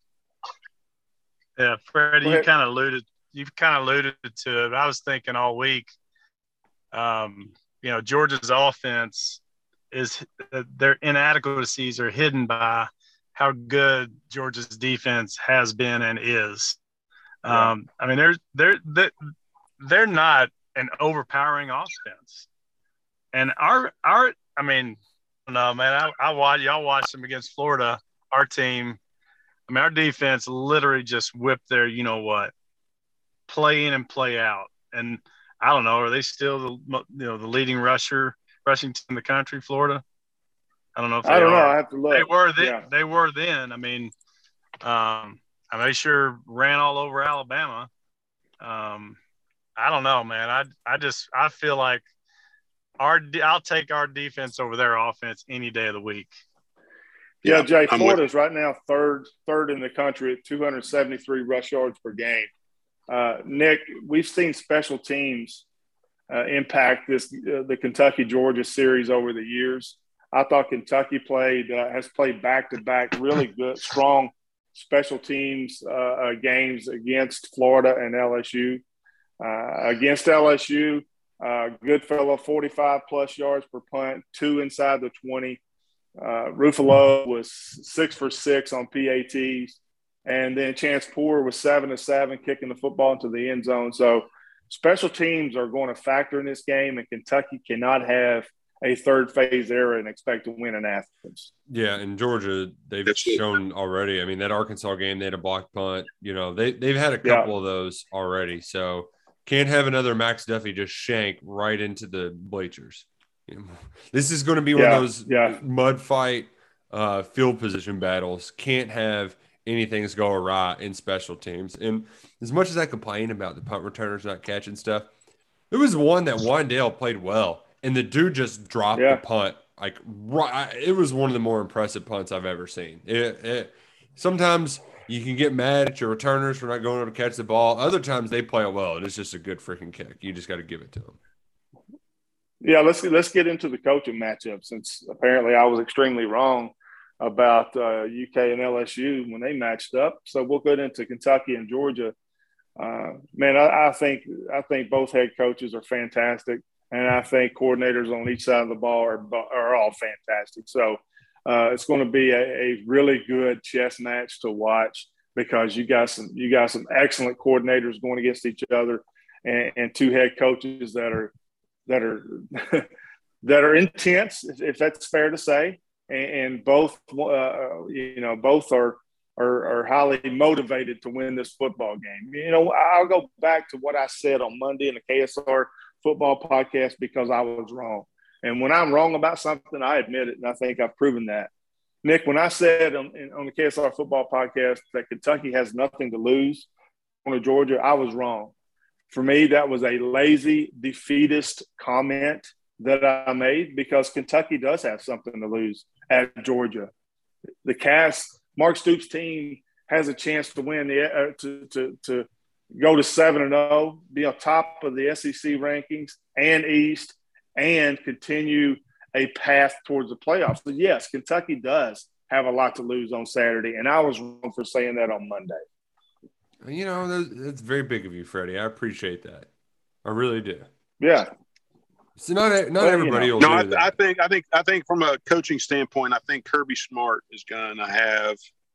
Yeah, Freddie, you kind of alluded, you've kind of alluded to it. I was thinking all week, um, you know, Georgia's offense is their inadequacies are hidden by how good Georgia's defense has been and is. Yeah. Um, I mean, they're they're they're they're not an overpowering offense, and our our I mean. No, man, I, I watch y'all watch them against Florida. Our team, I mean, our defense literally just whipped their, you know what, play in and play out. And I don't know, are they still the you know the leading rusher rushing team in the country, Florida? I don't know if they I don't are. know. I have to look. They were then. Yeah. They were then. I mean, um, I mean, they sure ran all over Alabama. Um, I don't know, man. I I just I feel like our I'll take our defense over their offense any day of the week. Yeah, Yeah, Jay, I'm Florida's right now third third in the country at two hundred seventy-three rush yards per game. Uh, Nick, we've seen special teams uh, impact this uh, the Kentucky Georgia series over the years. I thought Kentucky played uh, has played back to back really good, strong special teams uh, uh, games against Florida and L S U. Uh, against L S U, uh, Goodfellow forty-five plus yards per punt, two inside the twenty. Uh, Ruffalo was six for six on P A Ts. And then Chance Poore was seven to seven, kicking the football into the end zone. So special teams are going to factor in this game, and Kentucky cannot have a third phase error and expect to win in Athens. Yeah, and Georgia, they've That's it. shown already. I mean, that Arkansas game, they had a blocked punt. You know, they, they've had a couple Yeah. of those already. So can't have another Max Duffy just shank right into the bleachers. You know, this is going to be one Yeah, of those yeah. mud fight uh, field position battles. Can't have anything's go awry in special teams. And as much as I complain about the punt returners not catching stuff, there was one that Wandale played well, and the dude just dropped Yeah. the punt. Like, right, it was one of the more impressive punts I've ever seen. It, it, sometimes you can get mad at your returners for not going able to catch the ball. Other times they play it well, and it's just a good freaking kick. You just got to give it to them. Yeah, let's let's get into the coaching matchup, since apparently I was extremely wrong about uh, U K and L S U when they matched up. So we'll go into Kentucky and Georgia. Uh, man, I, I think I think both head coaches are fantastic, and I think coordinators on each side of the ball are are all fantastic. So uh, it's going to be a, a really good chess match to watch, because you got some you got some excellent coordinators going against each other, and, and two head coaches that are that are that are intense, if that's fair to say. And both, uh, you know, both are, are are highly motivated to win this football game. You know, I'll go back to what I said on Monday in the K S R football podcast, because I was wrong. And when I'm wrong about something, I admit it, and I think I've proven that. Nick, when I said on, on the K S R football podcast that Kentucky has nothing to lose on Georgia, I was wrong. For me, that was a lazy, defeatist comment that I made, because Kentucky does have something to lose at Georgia. The cast, Mark Stoops' team has a chance to win the uh, to to to go to seven and zero, be on top of the S E C rankings and East, and continue a path towards the playoffs. So yes, Kentucky does have a lot to lose on Saturday, and I was wrong for saying that on Monday. You know, that's, that's very big of you, Freddie. I appreciate that. I really do. Yeah. So not not Well, everybody you know. will No, do I, that. I think I think I think from a coaching standpoint, I think Kirby Smart is going to have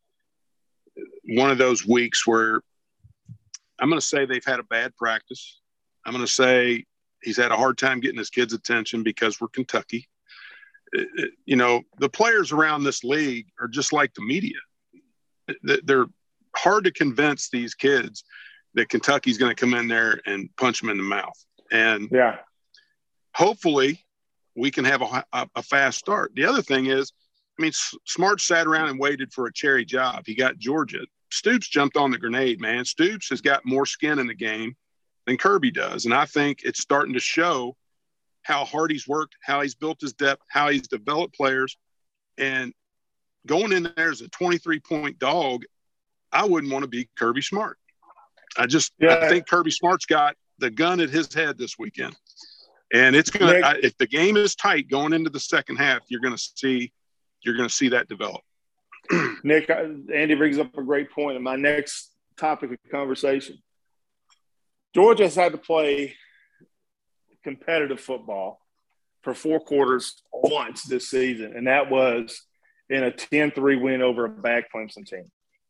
one of those weeks where I'm going to say they've had a bad practice. I'm going to say he's had a hard time getting his kids' attention because we're Kentucky. It, it, you know, the players around this league are just like the media. They're hard to convince these kids that Kentucky's going to come in there and punch them in the mouth. And Yeah. hopefully we can have a, a, a fast start. The other thing is, I mean, S- Smart sat around and waited for a cherry job. He got Georgia. Stoops jumped on the grenade, man. Stoops has got more skin in the game than Kirby does. And I think it's starting to show how hard he's worked, how he's built his depth, how he's developed players. And going in there as a twenty-three point dog, I wouldn't want to be Kirby Smart. I just Yeah. I think Kirby Smart's got the gun at his head this weekend. And it's going Nick- to – if the game is tight going into the second half, you're going to see you're going to see that develop. Nick, Andy brings up a great point in my next topic of conversation. Georgia has had to play competitive football for four quarters once this season, and that was in a ten three win over a bad Clemson team.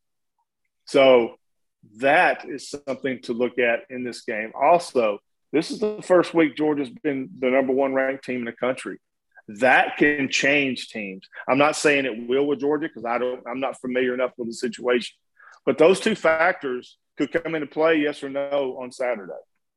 So that is something to look at in this game. Also, this is the first week Georgia's been the number one ranked team in the country. That can change teams. I'm not saying it will with Georgia, because I don't. I'm not familiar enough with the situation. But those two factors could come into play, yes or no, on Saturday.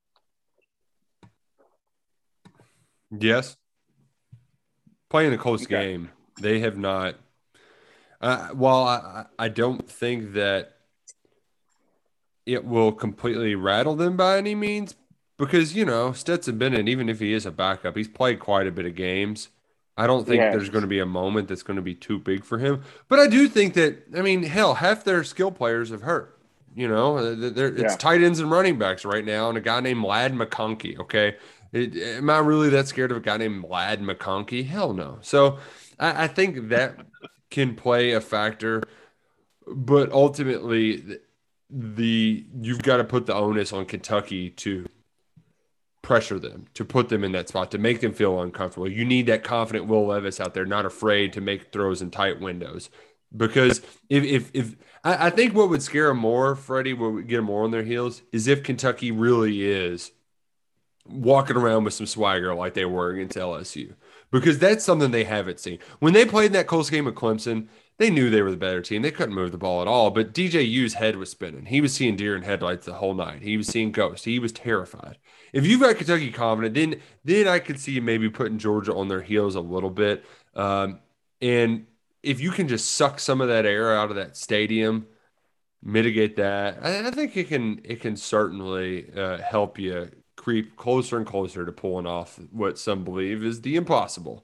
Yes. Playing a close Okay. game, they have not. Uh, while I, I don't think that it will completely rattle them by any means, because, you know, Stetson Bennett, even if he is a backup, he's played quite a bit of games. I don't think Yes. there's going to be a moment that's going to be too big for him. But I do think that, I mean, hell, half their skill players have hurt. You know, they're, it's Yeah. tight ends and running backs right now, and a guy named Lad McConkey. Okay. It, am I really that scared of a guy named Lad McConkey? Hell no. So I, I think that can play a factor. But ultimately, the, the you've got to put the onus on Kentucky to pressure them, to put them in that spot, to make them feel uncomfortable. You need that confident Will Levis out there, not afraid to make throws in tight windows. Because if if if I, I think what would scare them more, Freddie, what would get them more on their heels, is if Kentucky really is walking around with some swagger like they were against L S U. Because that's something they haven't seen. When they played in that close game with Clemson, they knew they were the better team. They couldn't move the ball at all. But D J U's head was spinning. He was seeing deer in headlights the whole night. He was seeing ghosts. He was terrified. If you've got Kentucky confident, then then I could see you maybe putting Georgia on their heels a little bit. Um, and if you can just suck some of that air out of that stadium, mitigate that, I, I think it can it can certainly uh, help you creep closer and closer to pulling off what some believe is the impossible.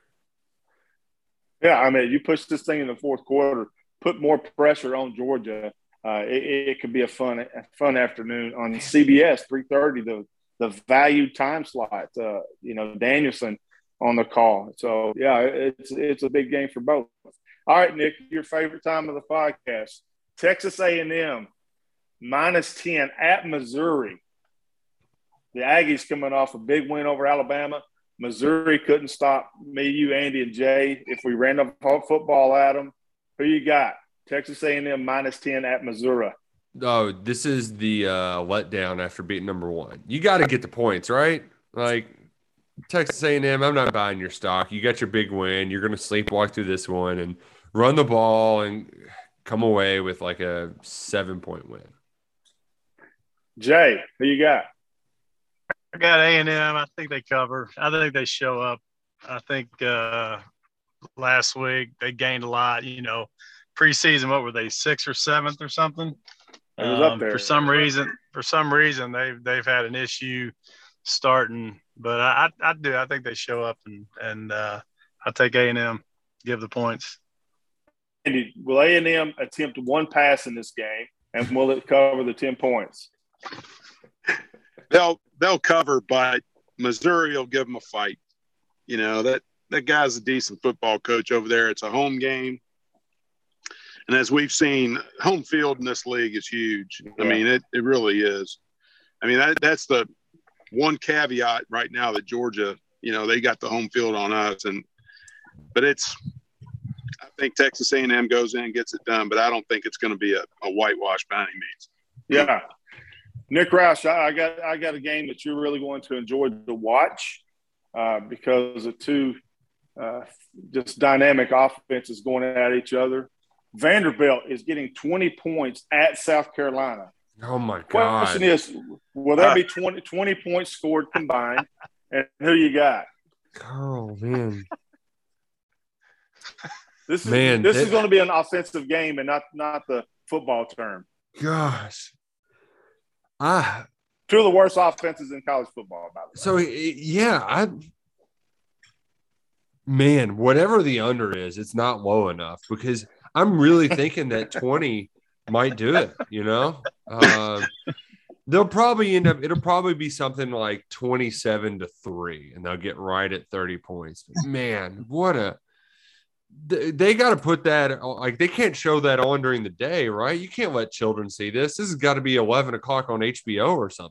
Yeah, I mean, you push this thing in the fourth quarter, put more pressure on Georgia. Uh, it, it could be a fun, a fun afternoon on C B S three thirty. The the valued time slot. Uh, you know, Danielson on the call. So yeah, it's it's a big game for both. All right, Nick, your favorite time of the podcast: Texas A and M minus ten at Missouri. The Aggies coming off a big win over Alabama. Missouri couldn't stop me, you, Andy, and Jay if we ran the football at them. Who you got? Texas A and M minus ten at Missouri. Oh, this is the uh, letdown after beating number one. You got to get the points, right? Like Texas A and M, I'm not buying your stock. You got your big win. You're going to sleepwalk through this one and run the ball and come away with like a seven-point win. Jay, who you got? I got A and M. I think they cover. I think they show up. I think uh, last week they gained a lot. You know, preseason, what were they, sixth or seventh or something? It was up Um, there. for some reason, for some reason, they've they've had an issue starting. But I, I, I do. I think they show up, and and uh, I take A and M. Give the points. Andy, will A and M attempt one pass in this game, and will it cover the ten points? They'll they'll cover, but Missouri will give them a fight. You know, that that guy's a decent football coach over there. It's a home game. And as we've seen, home field in this league is huge. I Yeah. mean, it, it really is. I mean, that that's the one caveat right now that Georgia, you know, they got the home field on us. And but it's I think Texas A and M goes in and gets it done, but I don't think it's going to be a, a whitewash by any means. Yeah. Nick Roush, I, I got I got a game that you're really going to enjoy to watch uh, because of two uh, just dynamic offenses going at each other. Vanderbilt is getting twenty points at South Carolina. Oh, my God. Question is, will there be twenty, twenty points scored combined? And who you got? Oh, man. This is Man, this they- is going to be an offensive game and not not the football term. Gosh. I Two of the worst offenses in college football, by the way. So, yeah, I – man, whatever the under is, it's not low enough because I'm really thinking that twenty might do it, you know? Uh, they'll probably end up – it'll probably be something like twenty-seven to three, and they'll get right at thirty points. Man, what a – they got to put that – like they can't show that on during the day, right? You can't let children see this. This has got to be eleven o'clock on H B O or something.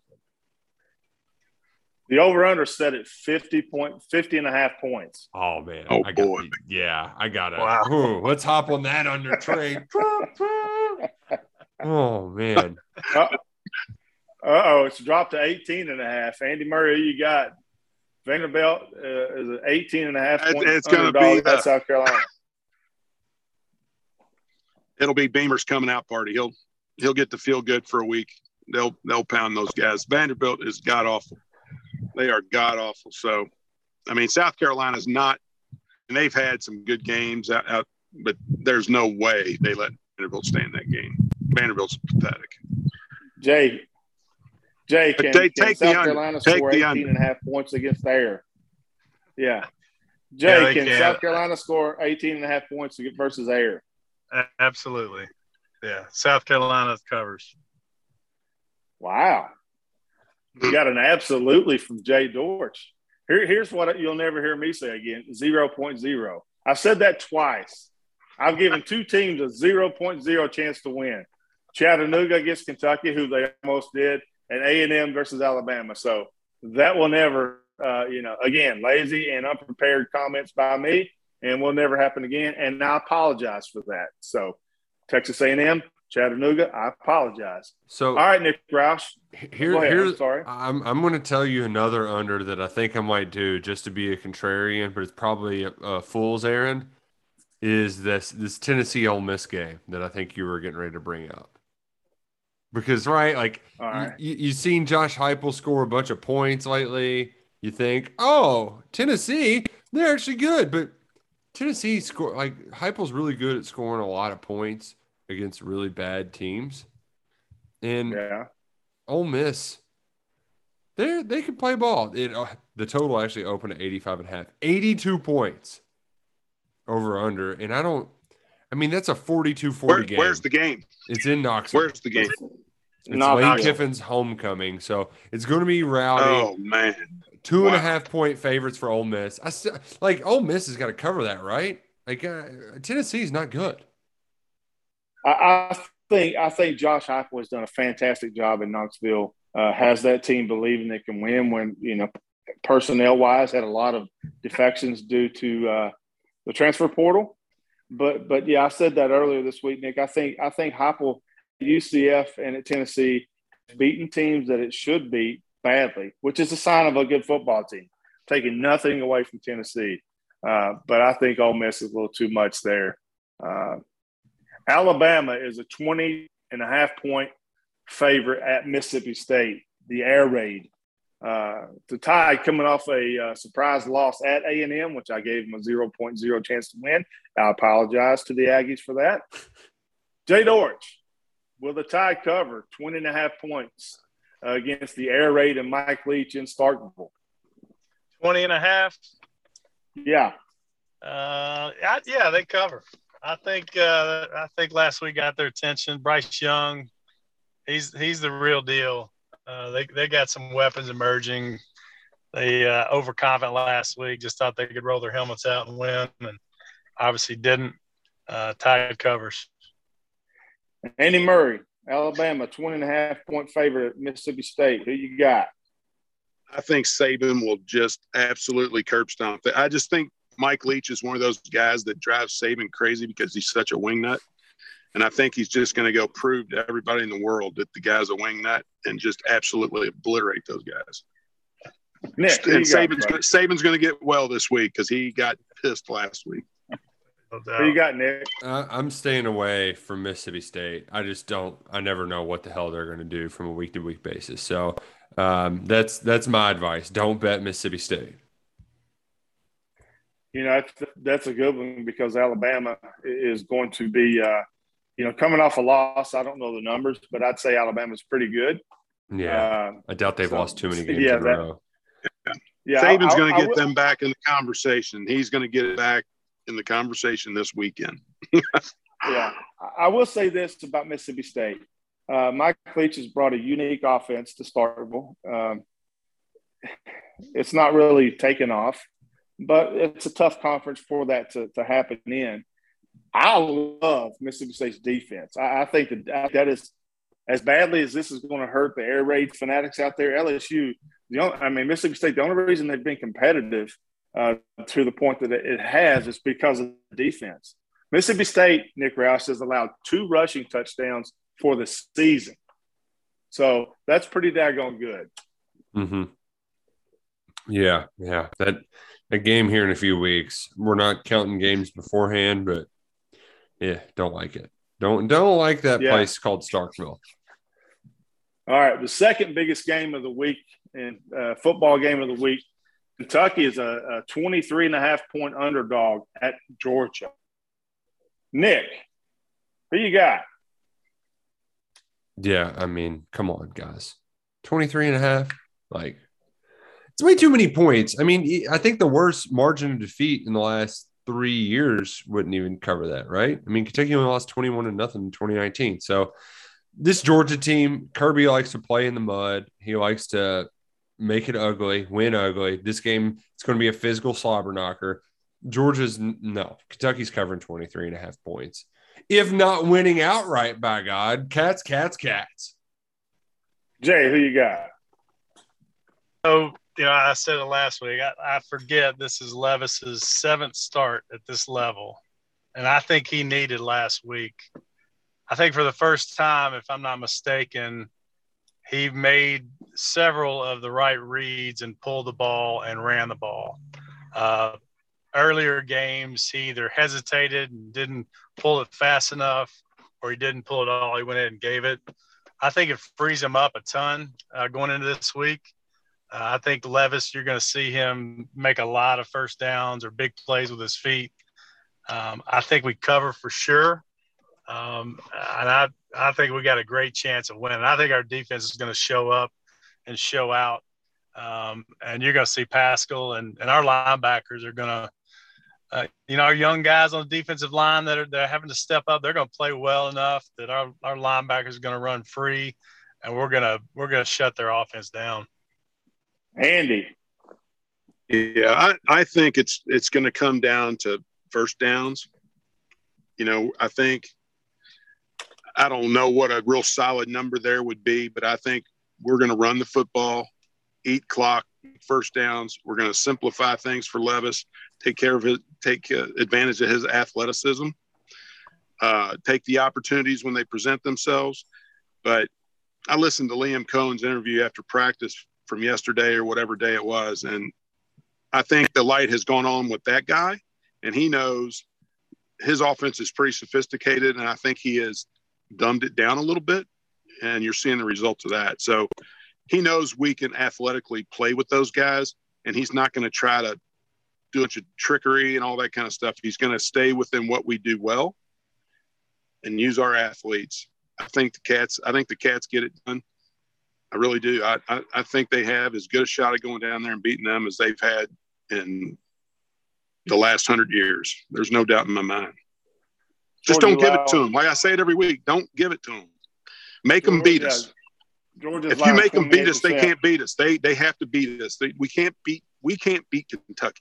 The over-under set at fifty, point, fifty and a half points. Oh, man. Oh, I got, boy. Yeah, I got it. Wow. Ooh, let's hop on that under train. Oh, man. Uh oh, it's dropped to eighteen and a half. Andy Murray, you got Vanderbilt uh, is an eighteen and a half It's- point it's gonna underdog be at the- South Carolina. It'll be Beamer's coming out party. He'll he'll get to feel good for a week. They'll they'll pound those guys. Vanderbilt is god awful. They are god awful. So, I mean, South Carolina's not, and they've had some good games out, out but there's no way they let Vanderbilt stay in that game. Vanderbilt's pathetic. Jay, Jay, can, Jay, can take the South under. Carolina Take score the eighteen under. and a half points against Air? Yeah. Yeah, Jay, they can can. South Carolina score eighteen and a half points versus Air? A- Absolutely. Yeah. South Carolina covers. Wow. We got an absolutely from Jay Dortch. Here, here's what you'll never hear me say again, zero point zero. I've said that twice. I've given two teams a zero point zero chance to win. Chattanooga against Kentucky, who they almost did, and A and M versus Alabama. So that will never, uh, you know, again, lazy and unprepared comments by me, and will never happen again. And I apologize for that. So Texas A and M, Chattanooga, I apologize. So all right, Nick Roush. here, Go ahead, here's I'm sorry. I'm I'm going to tell you another under that I think I might do just to be a contrarian, but it's probably a, a fool's errand. Is this this Tennessee Ole Miss game that I think you were getting ready to bring up? Because right, like All right. you, you've seen Josh Heupel score a bunch of points lately. You think, oh, Tennessee, they're actually good, but Tennessee score like Heupel's really good at scoring a lot of points against really bad teams, and Yeah. Ole Miss, they they can play ball. It uh, the total actually opened at eighty-five and a half, eighty-two points over under, and I don't. I mean, that's a forty-two forty Where, game. where's the game? It's in Knoxville. Where's the game? It's Knoxville. Lane Kiffin's homecoming, so it's going to be rowdy. Oh man, Two and a wow. half point favorites for Ole Miss. I still like Ole Miss has got to cover that, right? Like uh, Tennessee's not good. I, I think I think Josh Heupel has done a fantastic job in Knoxville. Uh, has that team believing they can win when, you know, personnel wise had a lot of defections due to uh, the transfer portal. But but yeah, I said that earlier this week, Nick. I think I think Heupel at U C F and at Tennessee beating teams that it should beat badly, which is a sign of a good football team. Taking nothing away from Tennessee, uh, but I think Ole Miss is a little too much there. Uh, Alabama is a twenty and a half point favorite at Mississippi State, the air raid. Uh, the Tide coming off a uh, surprise loss at A and M, which I gave them a zero point zero chance to win. I apologize to the Aggies for that. Jay Dortch, will the Tide cover twenty and a half points uh, against the air raid and Mike Leach in Starkville? twenty and a half. Yeah. Uh, I, yeah, they cover. I think uh, I think last week got their attention. Bryce Young, he's he's the real deal. Uh, they they got some weapons emerging. They uh, overconfident last week. Just thought they could roll their helmets out and win, and obviously didn't. Uh, Tide covers. Andy Murray, Alabama, twenty and a half point favorite at Mississippi State. Who you got? I think Saban will just absolutely curb stomp. I just think Mike Leach is one of those guys that drives Saban crazy because he's such a wingnut. And I think he's just going to go prove to everybody in the world that the guy's a wingnut and just absolutely obliterate those guys. Nick, who And you got, Saban's, buddy? gonna, Saban's going to get well this week because he got pissed last week. No Who you doubt. got, Nick? Uh, I'm staying away from Mississippi State. I just don't. I never know what the hell they're going to do from a week to week basis. So um, that's that's my advice. Don't bet Mississippi State. You know, that's, that's a good one because Alabama is going to be, uh, you know, coming off a loss. I don't know the numbers, but I'd say Alabama's pretty good. Yeah, Uh, I doubt they've so- lost too many games yeah, in a that- row. yeah, Saban's I- going I to get will- them back in the conversation. He's going to get it back in the conversation this weekend. Yeah, I- I will say this about Mississippi State. Uh, Mike Leach has brought a unique offense to Starkville. Um, it's not really taken off, but it's a tough conference for that to, to happen in. I love Mississippi State's defense. I, I think that that is as badly as this is going to hurt the air raid fanatics out there. L S U, the only, I mean, Mississippi State, the only reason they've been competitive uh, to the point that it has is because of the defense. Mississippi State, Nick Roush, has allowed two rushing touchdowns for the season. So that's pretty daggone good. Mm-hmm. Yeah, yeah. That a game here in a few weeks. We're not counting games beforehand, but yeah, don't like it. Don't don't like that Yeah. place called Starkville. All right, the second biggest game of the week and uh, football game of the week, Kentucky is a, a twenty-three and a half point underdog at Georgia. Nick, who you got? Yeah, I mean, come on, guys. twenty-three and a half. Like, it's way too many points. I mean, I think the worst margin of defeat in the last three years wouldn't even cover that, right? I mean, Kentucky only lost twenty-one to nothing in twenty nineteen. So this Georgia team, Kirby likes to play in the mud. He likes to make it ugly, win ugly. This game, it's going to be a physical slobber knocker. Georgia's no. Kentucky's covering twenty-three and a half points. If not winning outright, by God. Cats, cats, cats. Jay, who you got? So, you know, I said it last week. I, I forget this is Levis's seventh start at this level. And I think he needed last week. I think for the first time, if I'm not mistaken, he made several of the right reads and pulled the ball and ran the ball. Uh, earlier games, he either hesitated and didn't pull it fast enough, or he didn't pull it all. He went ahead and gave it. I think it frees him up a ton uh, going into this week. Uh, I think Levis, you're going to see him make a lot of first downs or big plays with his feet. Um, I think we cover for sure. Um, and I, I think we got a great chance of winning. I think our defense is going to show up and show out. Um, and you're going to see Pascal and, and our linebackers are going to, uh, you know, our young guys on the defensive line that are, they're having to step up. They're going to play well enough that our, our linebackers are going to run free, and we're going to, we're going to shut their offense down. Andy. Yeah, I, I think it's it's going to come down to first downs. You know, I think I don't know what a real solid number there would be, but I think we're going to run the football, eat clock, first downs. We're going to simplify things for Levis, take care of his, take uh, advantage of his athleticism, uh, take the opportunities when they present themselves. But I listened to Liam Cohen's interview after practice from yesterday or whatever day it was. And I think the light has gone on with that guy, and he knows his offense is pretty sophisticated. And I think he has dumbed it down a little bit, and you're seeing the results of that. So he knows we can athletically play with those guys, and he's not going to try to do a bunch of trickery and all that kind of stuff. He's going to stay within what we do well and use our athletes. I think the Cats, I think the Cats get it done. I really do. I, I, I think they have as good a shot at going down there and beating them as they've had in the last hundred years. There's no doubt in my mind. Just Georgia don't give allowed, it to them. Like I say it every week, don't give it to them. Make them beat us. Georgia's If you make them beat us, they twenty-eight percent. can't beat us. They they have to beat us. They, we can't beat we can't beat Kentucky.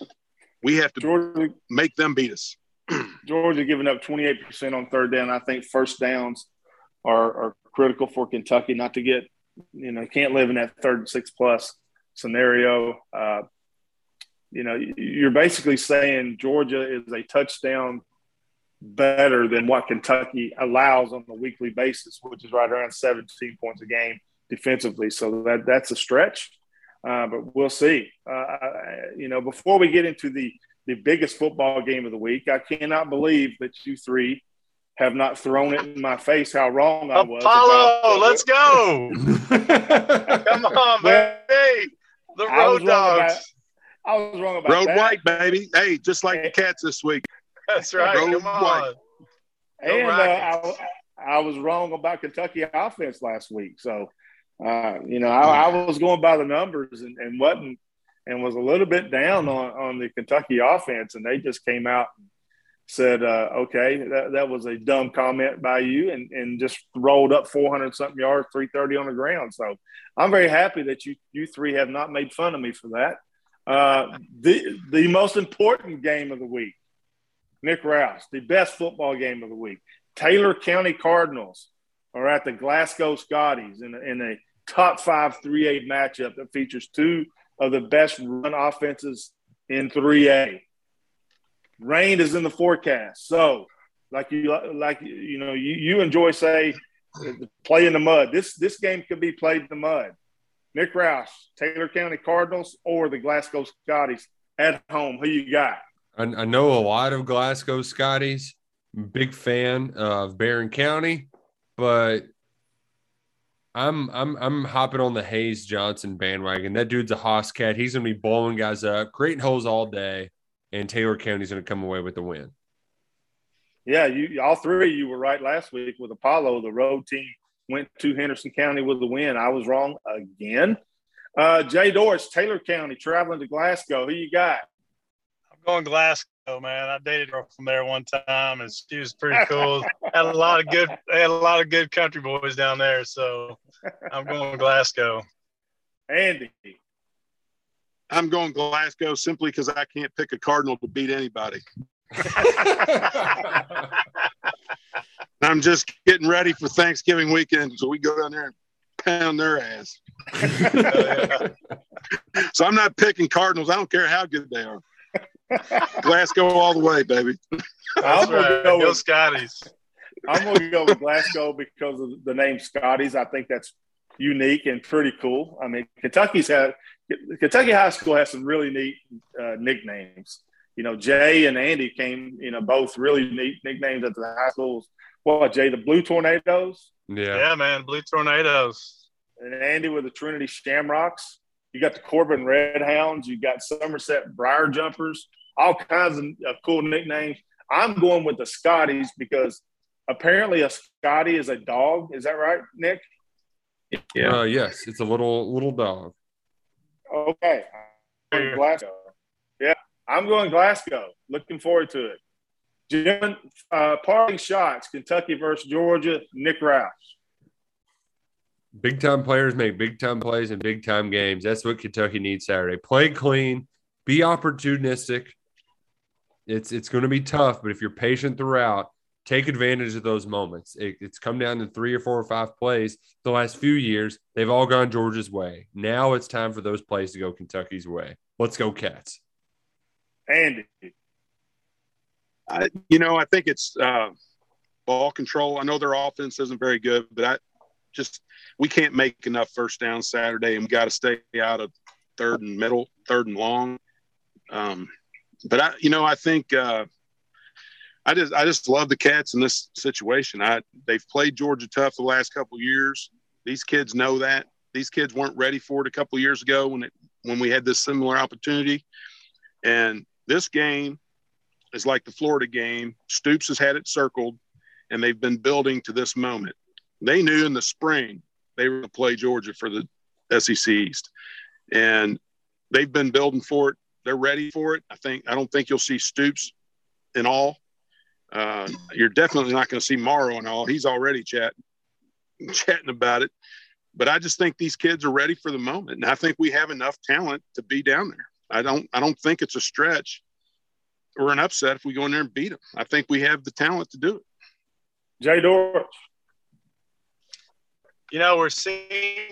We have to Georgia, make them beat us. Georgia giving up twenty-eight percent on third down. I think first downs are, are critical for Kentucky not to get, you know, can't live in that third and six plus scenario. Uh, you know, you're basically saying Georgia is a touchdown better than what Kentucky allows on a weekly basis, which is right around seventeen points a game defensively. So that that's a stretch, uh, but we'll see. Uh, you know, before we get into the the biggest football game of the week, I cannot believe that you three have not thrown it in my face how wrong I was. Apollo, let's go. Come on, Well, baby. The I was Road wrong about- Dogs. I was wrong about Road that. white, baby. Hey, just like the Cats this week. That's right. Road Come on. white. Go And uh, Rockets. I, I was wrong about Kentucky offense last week. So, uh, you know, I, I was going by the numbers and, and wasn't and was a little bit down on, on the Kentucky offense. And they just came out and said, uh, okay, that, that was a dumb comment by you, and, and just rolled up four hundred something yards, three thirty on the ground. So I'm very happy that you you three have not made fun of me for that. Uh, the the most important game of the week, Nick Rouse, the best football game of the week. Taylor County Cardinals are at the Glasgow Scotties in, in a top five three A matchup that features two of the best run offenses in three A. Rain is in the forecast. So, like you like you know, you, you enjoy say play in the mud. This this game could be played in the mud. Nick Rouse, Taylor County Cardinals, or the Glasgow Scotties at home. Who you got? I, I know a lot of Glasgow Scotties. Big fan of Barron County, but I'm I'm I'm hopping on the Hayes Johnson bandwagon. That dude's a hoss cat. He's gonna be blowing guys up, creating holes all day, and Taylor County's gonna come away with the win. Yeah, you all three of you were right last week with Apollo. The road team went to Henderson County with the win. I was wrong again. Uh, Jay Dortch, Taylor County, traveling to Glasgow. Who you got? I'm going Glasgow, man. I dated her from there one time, and she was pretty cool. had a lot of good, had a lot of good country boys down there. So I'm going Glasgow. Andy. I'm going Glasgow simply because I can't pick a Cardinal to beat anybody. I'm just getting ready for Thanksgiving weekend, so we go down there and pound their ass. So I'm not picking Cardinals. I don't care how good they are. Glasgow all the way, baby. I'm gonna right. go Go with Scotties. I'm gonna go with Glasgow because of the name Scotties. I think that's unique and pretty cool. I mean, Kentucky's had Kentucky High School has some really neat uh, nicknames. You know, Jay and Andy came, you know, both really neat nicknames at the high schools. What, Jay, the Blue Tornadoes? Yeah. Yeah, man. Blue Tornadoes. And Andy with the Trinity Shamrocks. You got the Corbin Red Hounds. You got Somerset Briar Jumpers. All kinds of, of cool nicknames. I'm going with the Scotties because apparently a Scotty is a dog. Is that right, Nick? Yeah. Uh, yes, it's a little little dog. Okay. I'm going Glasgow. Yeah, I'm going Glasgow. Looking forward to it. Jim, uh, parting shots, Kentucky versus Georgia, Nick Roush. Big time players make big time plays in big time games. That's what Kentucky needs Saturday. Play clean, be opportunistic. It's it's going to be tough, but if you're patient throughout, take advantage of those moments. It, it's come down to three or four or five plays the last few years. They've all gone Georgia's way. Now it's time for those plays to go Kentucky's way. Let's go, Cats. Andy. I, you know, I think it's uh, ball control. I know their offense isn't very good, but I just we can't make enough first down Saturday, and we got to stay out of third and middle, third and long. Um, but I, you know, I think uh, I just I just love the Cats in this situation. I they've played Georgia tough the last couple of years. These kids know that. These kids weren't ready for it a couple of years ago when it when we had this similar opportunity, and this game is like the Florida game. Stoops has had it circled, and they've been building to this moment. They knew in the spring they were going to play Georgia for the S E C East, and they've been building for it. They're ready for it. I think I don't think you'll see Stoops in all. Uh, you're definitely not going to see Morrow in all. He's already chatting, chatting about it. But I just think these kids are ready for the moment, and I think we have enough talent to be down there. I don't. I don't think it's a stretch or an upset if we go in there and beat them. I think we have the talent to do it. Jay Dortch. You know, we're senior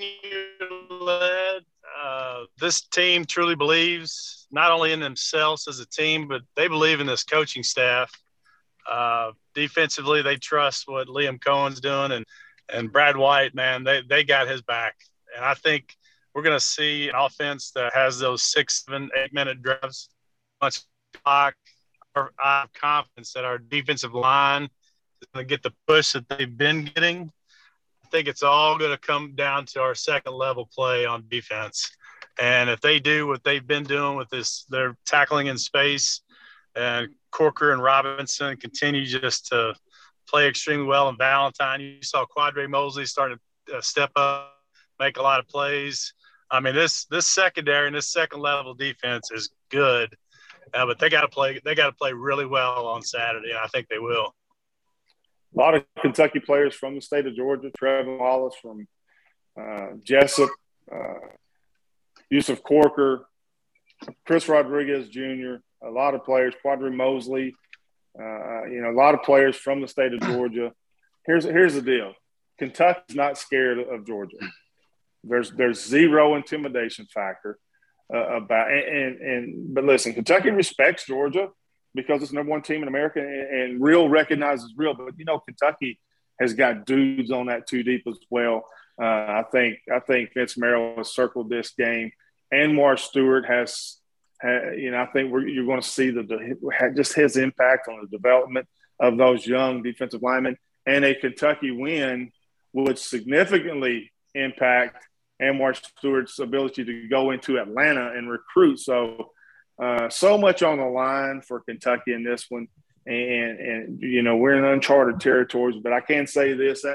led. Uh, this team truly believes not only in themselves as a team, but they believe in this coaching staff. Uh, defensively, they trust what Liam Cohen's doing, and and Brad White, man, they they got his back. And I think we're going to see an offense that has those six, seven, eight minute drives, much clock. I have confidence that our defensive line is going to get the push that they've been getting. I think it's all going to come down to our second level play on defense. And if they do what they've been doing with this, their tackling in space, and Corker and Robinson continue just to play extremely well. And Valentine, you saw Quadre Mosley starting to uh, step up, make a lot of plays. I mean, this this secondary and this second level defense is good. Uh, but they got to play. They got to play really well on Saturday, and I think they will. A lot of Kentucky players from the state of Georgia. Trevor Wallace from uh, Jessup, uh, Yusuf Corker, Chris Rodriguez Junior A lot of players. Quadre Mosley. Uh, you know, a lot of players from the state of Georgia. Here's here's the deal. Kentucky's not scared of Georgia. There's there's zero intimidation factor. Uh, about and, and and but listen, Kentucky respects Georgia because it's the number one team in America, and, and real recognizes real. But you know, Kentucky has got dudes on that two deep as well. Uh, I think I think Vince Merrill has circled this game, and Mark Stewart has, ha, you know, I think we're, you're going to see the, the just his impact on the development of those young defensive linemen, and a Kentucky win would significantly impact Anwar Stewart's ability to go into Atlanta and recruit. So, uh, so much on the line for Kentucky in this one. And, and, you know, we're in uncharted territories, but I can say this, that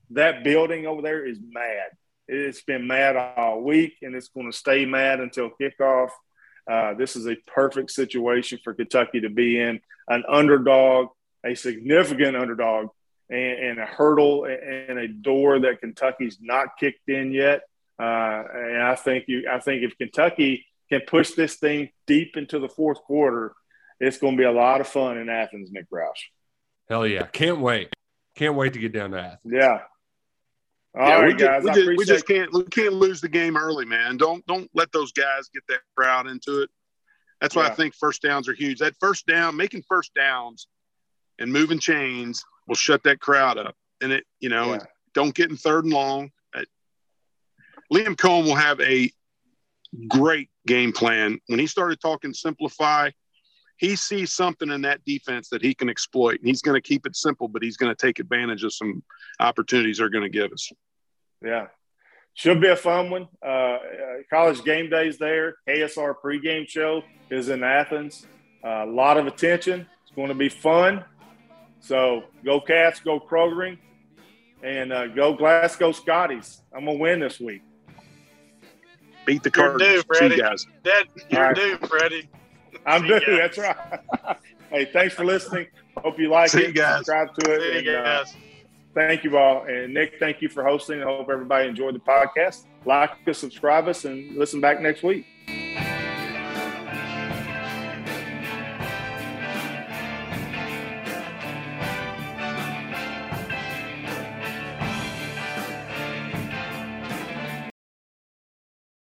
that building over there is mad. It's been mad all week, and it's going to stay mad until kickoff. Uh, this is a perfect situation for Kentucky to be in, an underdog, a significant underdog, and, and a hurdle and a door that Kentucky's not kicked in yet. Uh, and I think you, I think if Kentucky can push this thing deep into the fourth quarter, it's going to be a lot of fun in Athens, Nick Roush. Hell yeah. Can't wait. Can't wait to get down to Athens. Yeah. All yeah, right, we, just, guys. we, I just, we appreciate just can't we can't lose the game early, man. Don't don't let those guys get that crowd into it. That's why Yeah. I think first downs are huge. That first down, making first downs and moving chains will shut that crowd up. And it, you know, Yeah. don't get in third and long. Uh, Liam Cohen will have a great game plan. When he started talking simplify, he sees something in that defense that he can exploit. And he's going to keep it simple, but he's going to take advantage of some opportunities they're going to give us. Yeah. Should be a fun one. Uh, uh, college game days there. K S R pregame show is in Athens. Uh, a lot of attention. It's going to be fun. So go Cats, go Krogering, and uh, go Glasgow Scotties. I'm going to win this week. Beat the You're Cardinals. due, See Freddie. you guys. Dad, you're All right. due, Freddie. I'm See you due. guys. That's right. Hey, thanks for listening. Hope you like See it. you guys. Subscribe to it. See and, you uh, guys. thank you all. And Nick, thank you for hosting. I hope everybody enjoyed the podcast. Like us, subscribe us, and listen back next week.